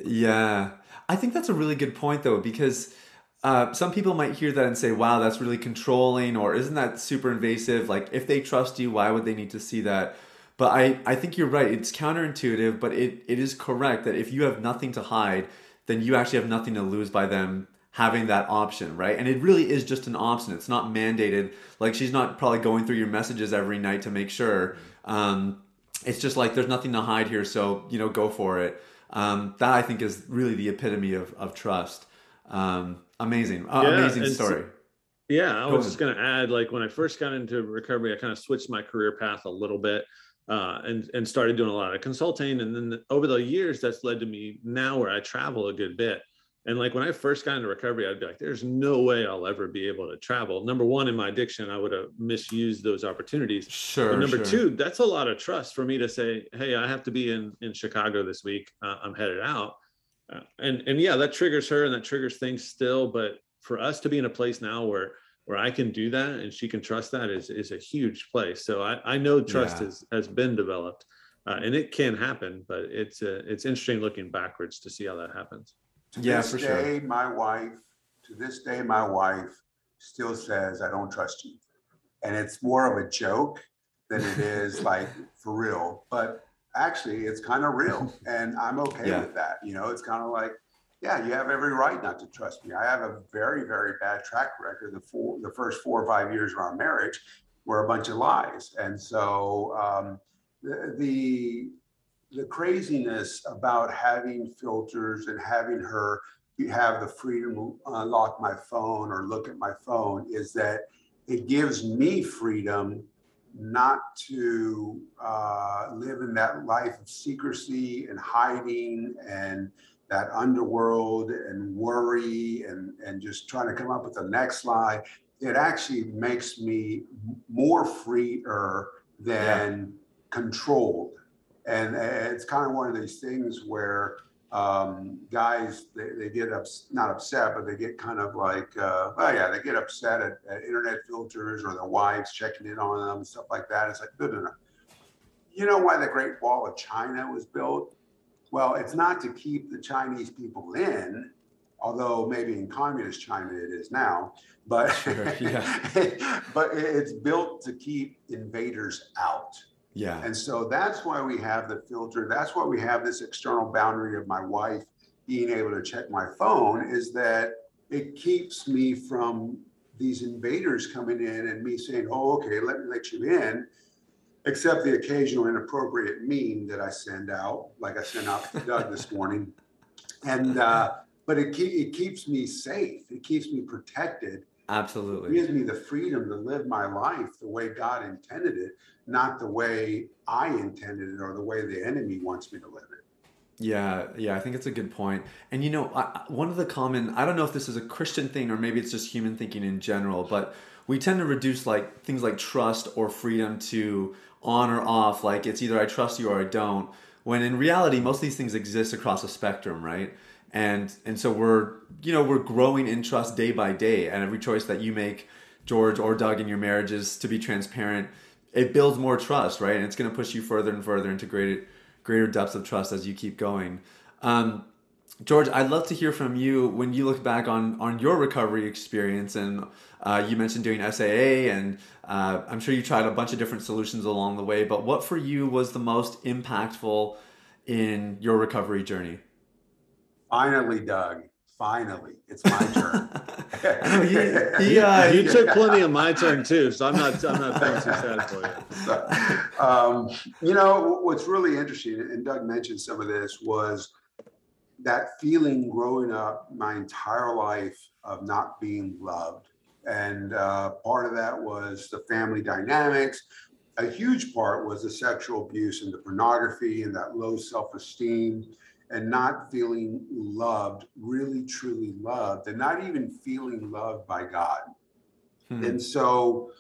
Yeah. I think that's a really good point, though, because uh, some people might hear that and say, wow, that's really controlling, or isn't that super invasive? Like, if they trust you, why would they need to see that? But I, I think you're right. It's counterintuitive, but it, it is correct that if you have nothing to hide, then you actually have nothing to lose by them having that option, right? And it really is just an option. It's not mandated. Like, she's not probably going through your messages every night to make sure. Um, it's just like, there's nothing to hide here, so, you know, go for it. Um, that, I think, is really the epitome of, of trust. Um, amazing. Uh, yeah, amazing story. So, yeah, I go was ahead. just going to add, like, when I first got into recovery, I kind of switched my career path a little bit. Uh, and, and started doing a lot of consulting. And then the, over the years, that's led to me now where I travel a good bit. And like, when I first got into recovery, I'd be like, there's no way I'll ever be able to travel. Number one, in my addiction, I would have misused those opportunities. Sure. But number sure. two, that's a lot of trust for me to say, hey, I have to be in, in Chicago this week. Uh, I'm headed out. Uh, and, and yeah, that triggers her and that triggers things still. But for us to be in a place now where where I can do that and she can trust that is, is a huge place. So I, I know trust Yeah. has, has been developed uh, and it can happen, but it's uh, it's interesting looking backwards to see how that happens. To Yeah, this for day, sure. my wife, to this day, my wife still says, I don't trust you. And it's more of a joke than it is like for real, but actually it's kind of real and I'm okay Yeah. with that. You know, it's kind of like, yeah, you have every right not to trust me. I have a very, very bad track record. The four, the first four or five years of our marriage were a bunch of lies. And so um, the, the, the craziness about having filters and having her have the freedom to unlock my phone or look at my phone is that it gives me freedom not to uh, live in that life of secrecy and hiding and that underworld and worry and, and just trying to come up with the next lie. It actually makes me more freer than yeah. controlled. And it's kind of one of these things where um, guys, they, they get ups, not upset, but they get kind of like, uh, oh yeah, they get upset at, at internet filters or their wives checking in on them and stuff like that. It's like, no, no, no. You know why the Great Wall of China was built? Well, it's not to keep the Chinese people in, although maybe in communist China it is now, but, sure, yeah. but it's built to keep invaders out. Yeah. And so that's why we have the filter. That's why we have this external boundary of my wife being able to check my phone, is that it keeps me from these invaders coming in and me saying, oh, okay, let me let you in. Except the occasional inappropriate meme that I send out, like I sent out to Doug this morning. And, uh, but it, keep, it keeps me safe. It keeps me protected. Absolutely. It gives me the freedom to live my life the way God intended it, not the way I intended it or the way the enemy wants me to live it. Yeah, yeah, I think it's a good point. And, you know, I, one of the common, I don't know if this is a Christian thing or maybe it's just human thinking in general, but we tend to reduce like things like trust or freedom to on or off, like it's either I trust you or I don't, when in reality, most of these things exist across a spectrum, right? And and so we're, you know, we're growing in trust day by day, and every choice that you make, George or Doug, in your marriages to be transparent, it builds more trust, right? And it's going to push you further and further into greater, greater depths of trust as you keep going. Um, George, I'd love to hear from you when you look back on, on your recovery experience. And uh, you mentioned doing S A A, and uh, I'm sure you tried a bunch of different solutions along the way, but what for you was the most impactful in your recovery journey? Finally, Doug, finally, it's my turn. No, he, he, uh, you took plenty of my turn too, so I'm not I'm not feeling too sad for you. So, um, you know, what's really interesting, and Doug mentioned some of this, was that feeling growing up my entire life of not being loved. And uh, part of that was the family dynamics. A huge part was the sexual abuse and the pornography and that low self-esteem and not feeling loved, really, truly loved, and not even feeling loved by God. Hmm. And so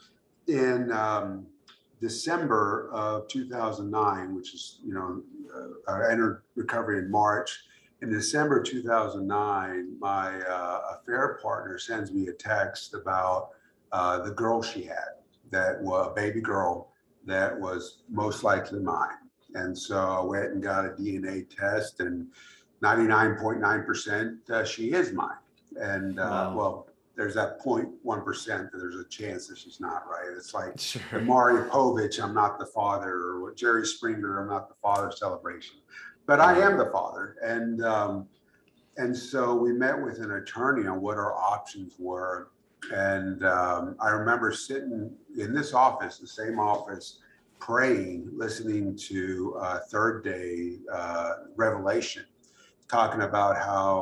in um, December of two thousand nine, which is, you know, uh, I entered recovery in March. In December two thousand nine, my uh, affair partner sends me a text about uh, the girl she had, that was a baby girl that was most likely mine. And so I went and got a D N A test, and ninety-nine point nine percent uh, she is mine. And uh, wow. well, there's that zero point one percent that there's a chance that she's not, right? It's like sure. the Maury Povich, I'm not the father, or Jerry Springer, I'm not the father celebration. But I am the father. And um, and so we met with an attorney on what our options were. And um, I remember sitting in this office, the same office, praying, listening to uh, Third Day uh, Revelation, talking about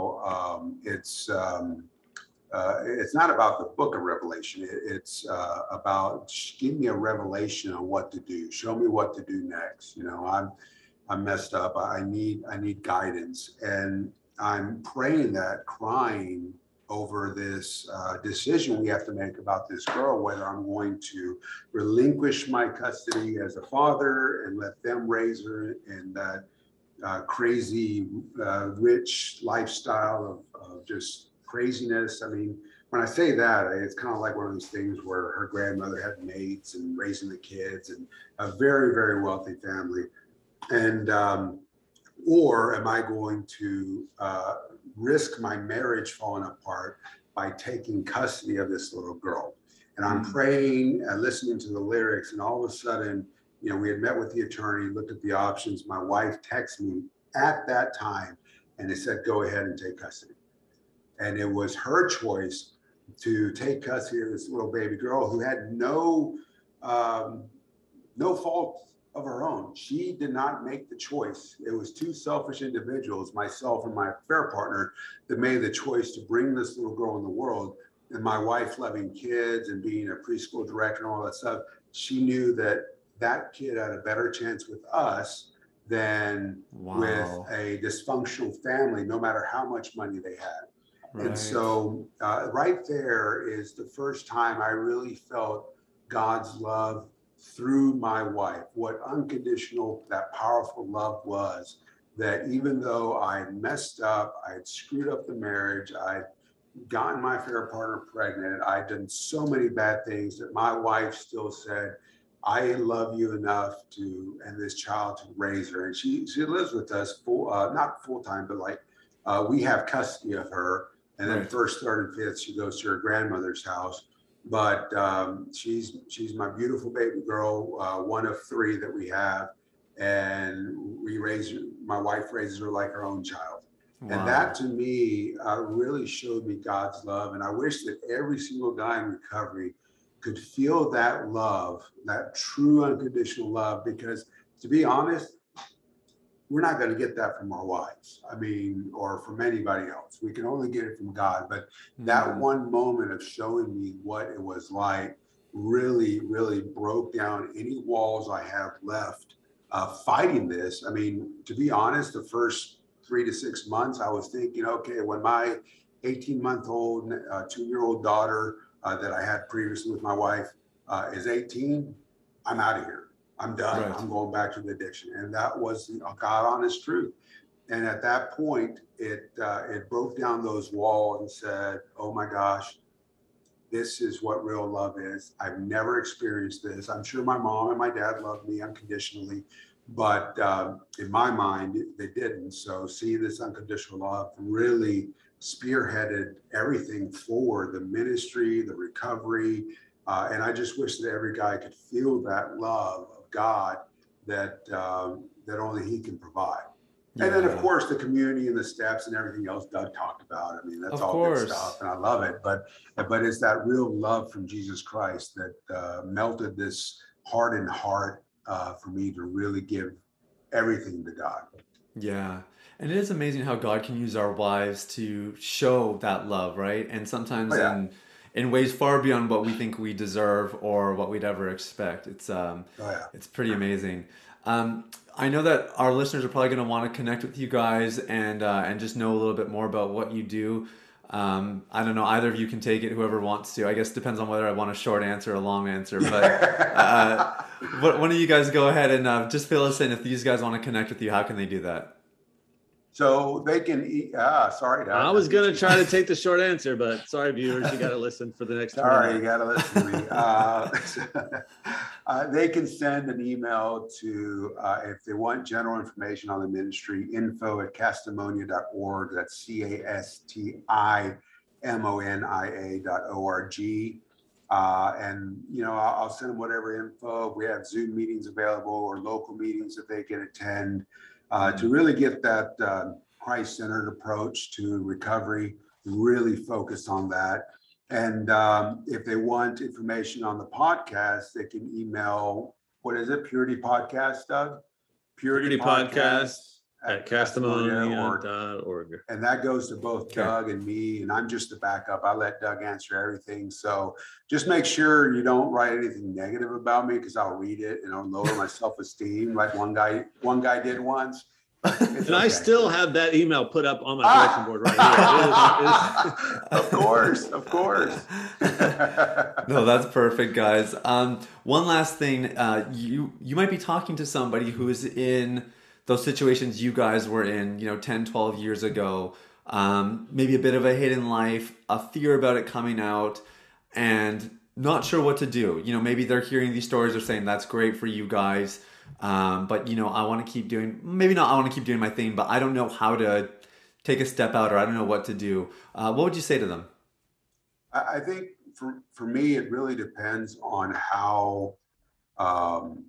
how um, it's um, uh, it's not about the book of Revelation. It, it's uh, about give me a revelation on what to do. Show me what to do next. You know, I'm I'm messed up. I need I need guidance, and I'm praying that, crying over this uh, decision we have to make about this girl, whether I'm going to relinquish my custody as a father and let them raise her in that uh, crazy, uh, rich lifestyle of, of just craziness. I mean, when I say that, it's kind of like one of those things where her grandmother had maids and raising the kids and a very, very wealthy family. And, um, or am I going to uh, risk my marriage falling apart by taking custody of this little girl? And I'm mm-hmm. praying and listening to the lyrics, and all of a sudden, you know, we had met with the attorney, looked at the options. My wife texted me at that time, and they said, go ahead and take custody. And it was her choice to take custody of this little baby girl who had no, um, no fault of her own. She did not make the choice. It was two selfish individuals, myself and my affair partner, that made the choice to bring this little girl in the world. And my wife, loving kids and being a preschool director and all that stuff, she knew that that kid had a better chance with us than wow. with a dysfunctional family, no matter how much money they had. Right. And so uh, right there is the first time I really felt God's love through my wife, what unconditional, that powerful love was, that even though I messed up, I had screwed up the marriage, I'd gotten my affair partner pregnant, I'd done so many bad things, that my wife still said, I love you enough to, and this child to raise her. And she, she lives with us full, uh, not full time, but like uh, we have custody of her. And then right. first, third, and fifth, she goes to her grandmother's house. But um, she's she's my beautiful baby girl, uh, one of three that we have, and we raise her, my wife raises her like her own child. Wow. And that to me uh, really showed me God's love. And I wish that every single guy in recovery could feel that love, that true unconditional love, because to be honest, we're not going to get that from our wives, I mean, or from anybody else. We can only get it from God. But mm-hmm. that one moment of showing me what it was like really, really broke down any walls I have left uh, fighting this. I mean, to be honest, the first three to six months, I was thinking, okay, when my eighteen-month-old, uh, two-year-old daughter uh, that I had previously with my wife uh, is eighteen, I'm out of here. I'm done. Right. I'm going back to the addiction. And that was the God honest truth. And at that point, it uh, it broke down those walls and said, oh my gosh, this is what real love is. I've never experienced this. I'm sure my mom and my dad loved me unconditionally, but um, in my mind, they didn't. So seeing this unconditional love really spearheaded everything for the ministry, the recovery. Uh, and I just wish that every guy could feel that love of God that um, that only He can provide. And then, of Yeah. course, the community and the steps and everything else Doug talked about. I mean, that's Of all course. good stuff, and I love it. But but it's that real love from Jesus Christ that uh, melted this hardened heart uh, for me to really give everything to God. Yeah. And it is amazing how God can use our wives to show that love, right? And sometimes Oh, yeah. in in ways far beyond what we think we deserve or what we'd ever expect. It's um Oh, yeah. it's pretty amazing. Um, I know that our listeners are probably going to want to connect with you guys and uh, and just know a little bit more about what you do. Um, I don't know, either of you can take it, whoever wants to. I guess it depends on whether I want a short answer or a long answer. But uh, what, one of you guys go ahead and uh, just fill us in. If these guys want to connect with you, how can they do that? So they can eat. Ah, sorry, Doug. I was going to try to take the short answer, but sorry, viewers, you got to listen for the next twenty Sorry, you minutes. got to listen to me. Uh, uh, they can send an email to, uh, if they want general information on the ministry, info at castimonia dot org. That's C A S T I M O N I A dot O R G. Uh, and, you know, I'll, I'll send them whatever info. We have Zoom meetings available or local meetings that they can attend uh, to really get that uh, Christ-centered approach to recovery, really focus on that. And um, if they want information on the podcast, they can email, what is it, Purity Podcast, Doug? Purity Podcast at castimonia.org. castimonia dot org. And that goes to both Okay. Doug and me, and I'm just the backup. I let Doug answer everything. So just make sure you don't write anything negative about me, because I'll read it and I'll lower my self-esteem like one guy one guy did once. It's And I okay. still have that email put up on my Ah! bulletin board right here. It is- it is- Of course, of course. No, that's perfect, guys. Um, one last thing, uh, you you might be talking to somebody who's in those situations you guys were in, you know, ten, twelve years ago, um, maybe a bit of a hidden life, a fear about it coming out, and not sure what to do. You know, maybe they're hearing these stories, are saying, that's great for you guys, um, but, you know, I want to keep doing, maybe not I want to keep doing my thing, but I don't know how to take a step out, or I don't know what to do. Uh, what would you say to them? I I think for, for me, it really depends on how um,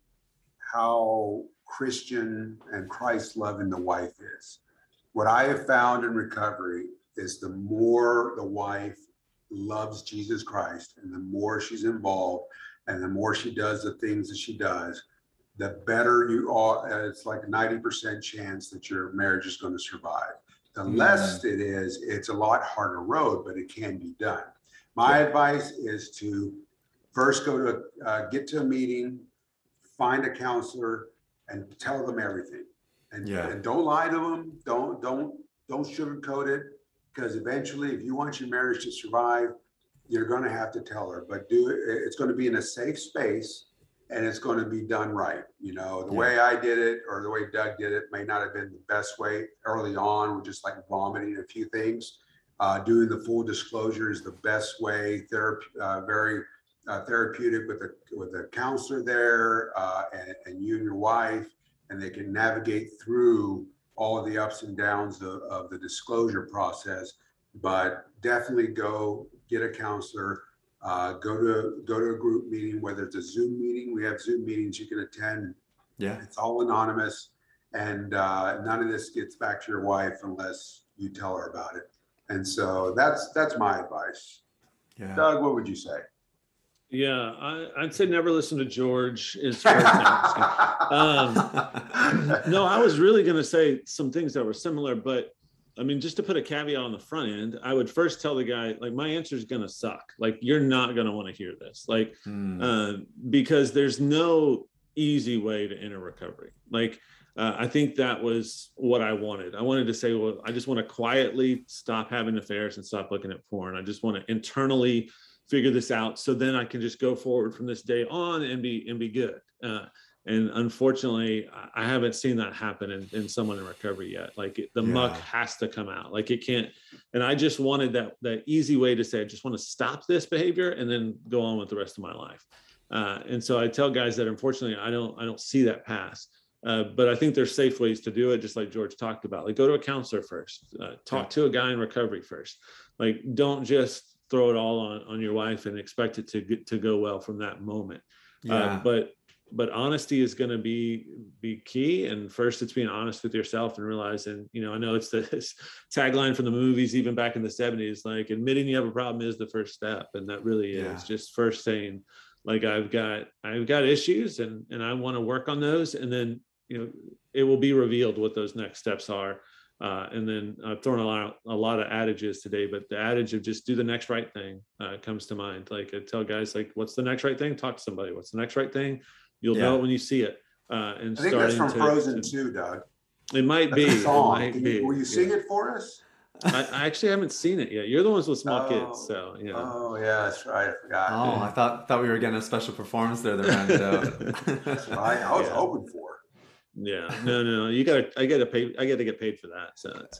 how Christian and Christ loving the wife is. What I have found in recovery is the more the wife loves Jesus Christ and the more she's involved and the more she does the things that she does, the better you are. It's like a ninety percent chance that your marriage is going to survive. The less it is, it's a lot harder road, but it can be done. My advice is to first go to, uh, get to a meeting, find a counselor, and tell them everything. And, Yeah. and don't lie to them. Don't don't don't sugarcoat it, because eventually, if you want your marriage to survive, you're going to have to tell her. But do it. It's going to be in a safe space, and it's going to be done right. You know, the Yeah. way I did it or the way Doug did it may not have been the best way early on. We're just like vomiting a few things. Uh, doing the full disclosure is the best way. Therap- uh, very uh, therapeutic with a with a counselor there, uh, and, and you and your wife, and they can navigate through all of the ups and downs of, of the disclosure process. But definitely go get a counselor. Uh, go to go to a group meeting, whether it's a Zoom meeting. We have Zoom meetings you can attend. Yeah. It's all anonymous, and uh, none of this gets back to your wife unless you tell her about it. And so that's that's my advice. Yeah. Doug, what would you say? Yeah, I, I'd say never listen to George. Is first. No, I'm just kidding. Um, no, I was really going to say some things that were similar, but I mean, just to put a caveat on the front end, I would first tell the guy, like, my answer is going to suck. Like, you're not going to want to hear this, like, Hmm. uh, because there's no easy way to enter recovery. Like, uh, I think that was what I wanted. I wanted to say, well, I just want to quietly stop having affairs and stop looking at porn. I just want to internally figure this out, so then I can just go forward from this day on and be and be good. Uh, and unfortunately, I haven't seen that happen in, in someone in recovery yet. Like it, the Yeah. muck has to come out. Like it can't. And I just wanted that that easy way to say, I just want to stop this behavior and then go on with the rest of my life. Uh, and so I tell guys that unfortunately I don't I don't see that pass. Uh, but I think there's safe ways to do it, just like George talked about. Like go to a counselor first. Uh, talk Yeah. to a guy in recovery first. Like don't just throw it all on, on your wife and expect it to get to go well from that moment. Yeah. Uh, but but honesty is going to be be key. And first, it's being honest with yourself and realizing, you know, I know it's the tagline from the movies, even back in the seventies, like admitting you have a problem is the first step. And that really Yeah. is just first saying, like, I've got, I've got issues and, and I want to work on those. And then, you know, it will be revealed what those next steps are. Uh, and then I've thrown a lot, a lot of adages today, but the adage of just do the next right thing uh, comes to mind. Like I tell guys, like, what's the next right thing? Talk to somebody. What's the next right thing? You'll Yeah. know it when you see it. Uh, and I think that's from to, Frozen to, too, Doug. It might That's be. a song. It might Can be. you, will you sing yeah. it for us? I, I actually haven't seen it yet. You're the ones with small Oh, kids, so you know. Oh yeah, that's right. I forgot. Oh, I thought thought we were getting a special performance there that rounded out. That's what I, I was Yeah. hoping for. Yeah, no, no, no. You gotta, I gotta pay. I gotta get paid for that. So. It's,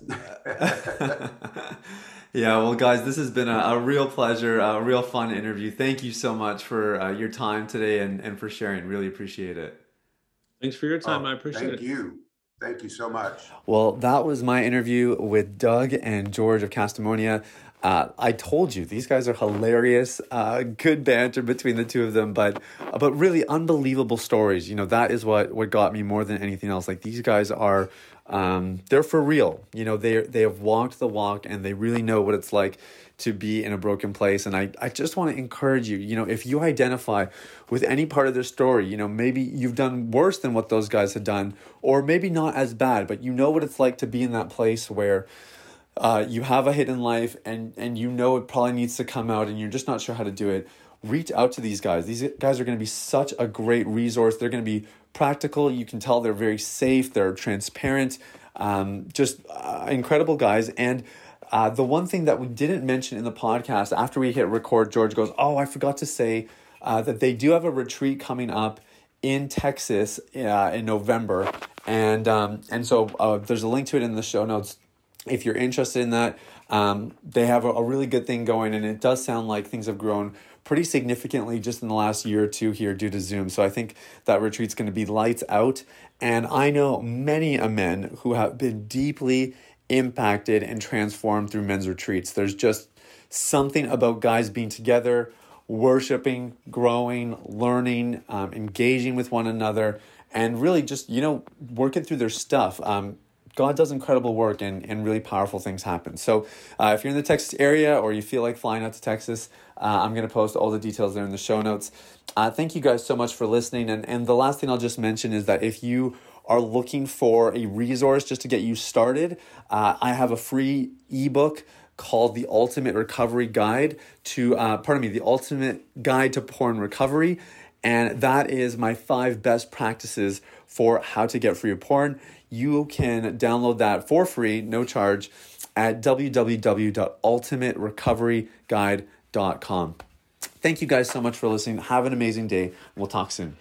Yeah, well, guys, this has been a, a real pleasure, a real fun interview. Thank you so much for uh, your time today and, and for sharing. Really appreciate it. Thanks for your time. Oh, I appreciate thank it. you. Thank you so much. Well, that was my interview with Doug and George of Castamonia. Uh, I told you, these guys are hilarious. Uh, good banter between the two of them, but but really unbelievable stories. You know, that is what, what got me more than anything else. Like, these guys are, um, they're for real. You know, they they have walked the walk and they really know what it's like to be in a broken place. And I, I just want to encourage you, you know, if you identify with any part of their story, you know, maybe you've done worse than what those guys had done, or maybe not as bad, but you know what it's like to be in that place where uh, you have a hidden life and, and you know it probably needs to come out and you're just not sure how to do it. Reach out to these guys. These guys are going to be such a great resource. They're going to be practical. You can tell they're very safe. They're transparent. Um, just uh, incredible guys. And Uh, the one thing that we didn't mention in the podcast, after we hit record, George goes, oh, I forgot to say uh, that they do have a retreat coming up in Texas uh, in November. And um, and so uh, there's a link to it in the show notes if you're interested in that. Um, they have a, a really good thing going, and it does sound like things have grown pretty significantly just in the last year or two here due to Zoom. So I think that retreat's going to be lights out. And I know many a men who have been deeply impacted and transformed through men's retreats. There's just something about guys being together, worshiping, growing, learning, um, engaging with one another, and really just, you know, working through their stuff. Um, God does incredible work and, and really powerful things happen. So uh, if you're in the Texas area or you feel like flying out to Texas, uh, I'm going to post all the details there in the show notes. Uh, thank you guys so much for listening. And, and the last thing I'll just mention is that if you are looking for a resource just to get you started, uh, I have a free ebook called The Ultimate Recovery Guide to, uh, pardon me, The Ultimate Guide to Porn Recovery. And that is my five best practices for how to get free of porn. You can download that for free, no charge, at w w w dot ultimate recovery guide dot com. Thank you guys so much for listening. Have an amazing day. We'll talk soon.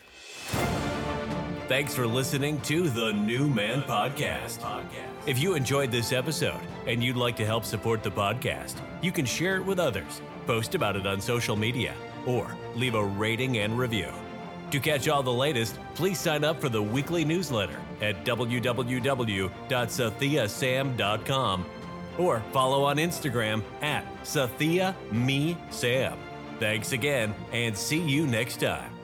Thanks for listening to the New Man Podcast. If you enjoyed this episode and you'd like to help support the podcast, you can share it with others, post about it on social media, or leave a rating and review. To catch all the latest, please sign up for the weekly newsletter at w w w dot sathya sam dot com or follow on Instagram at sathya me sam. Thanks again, and see you next time.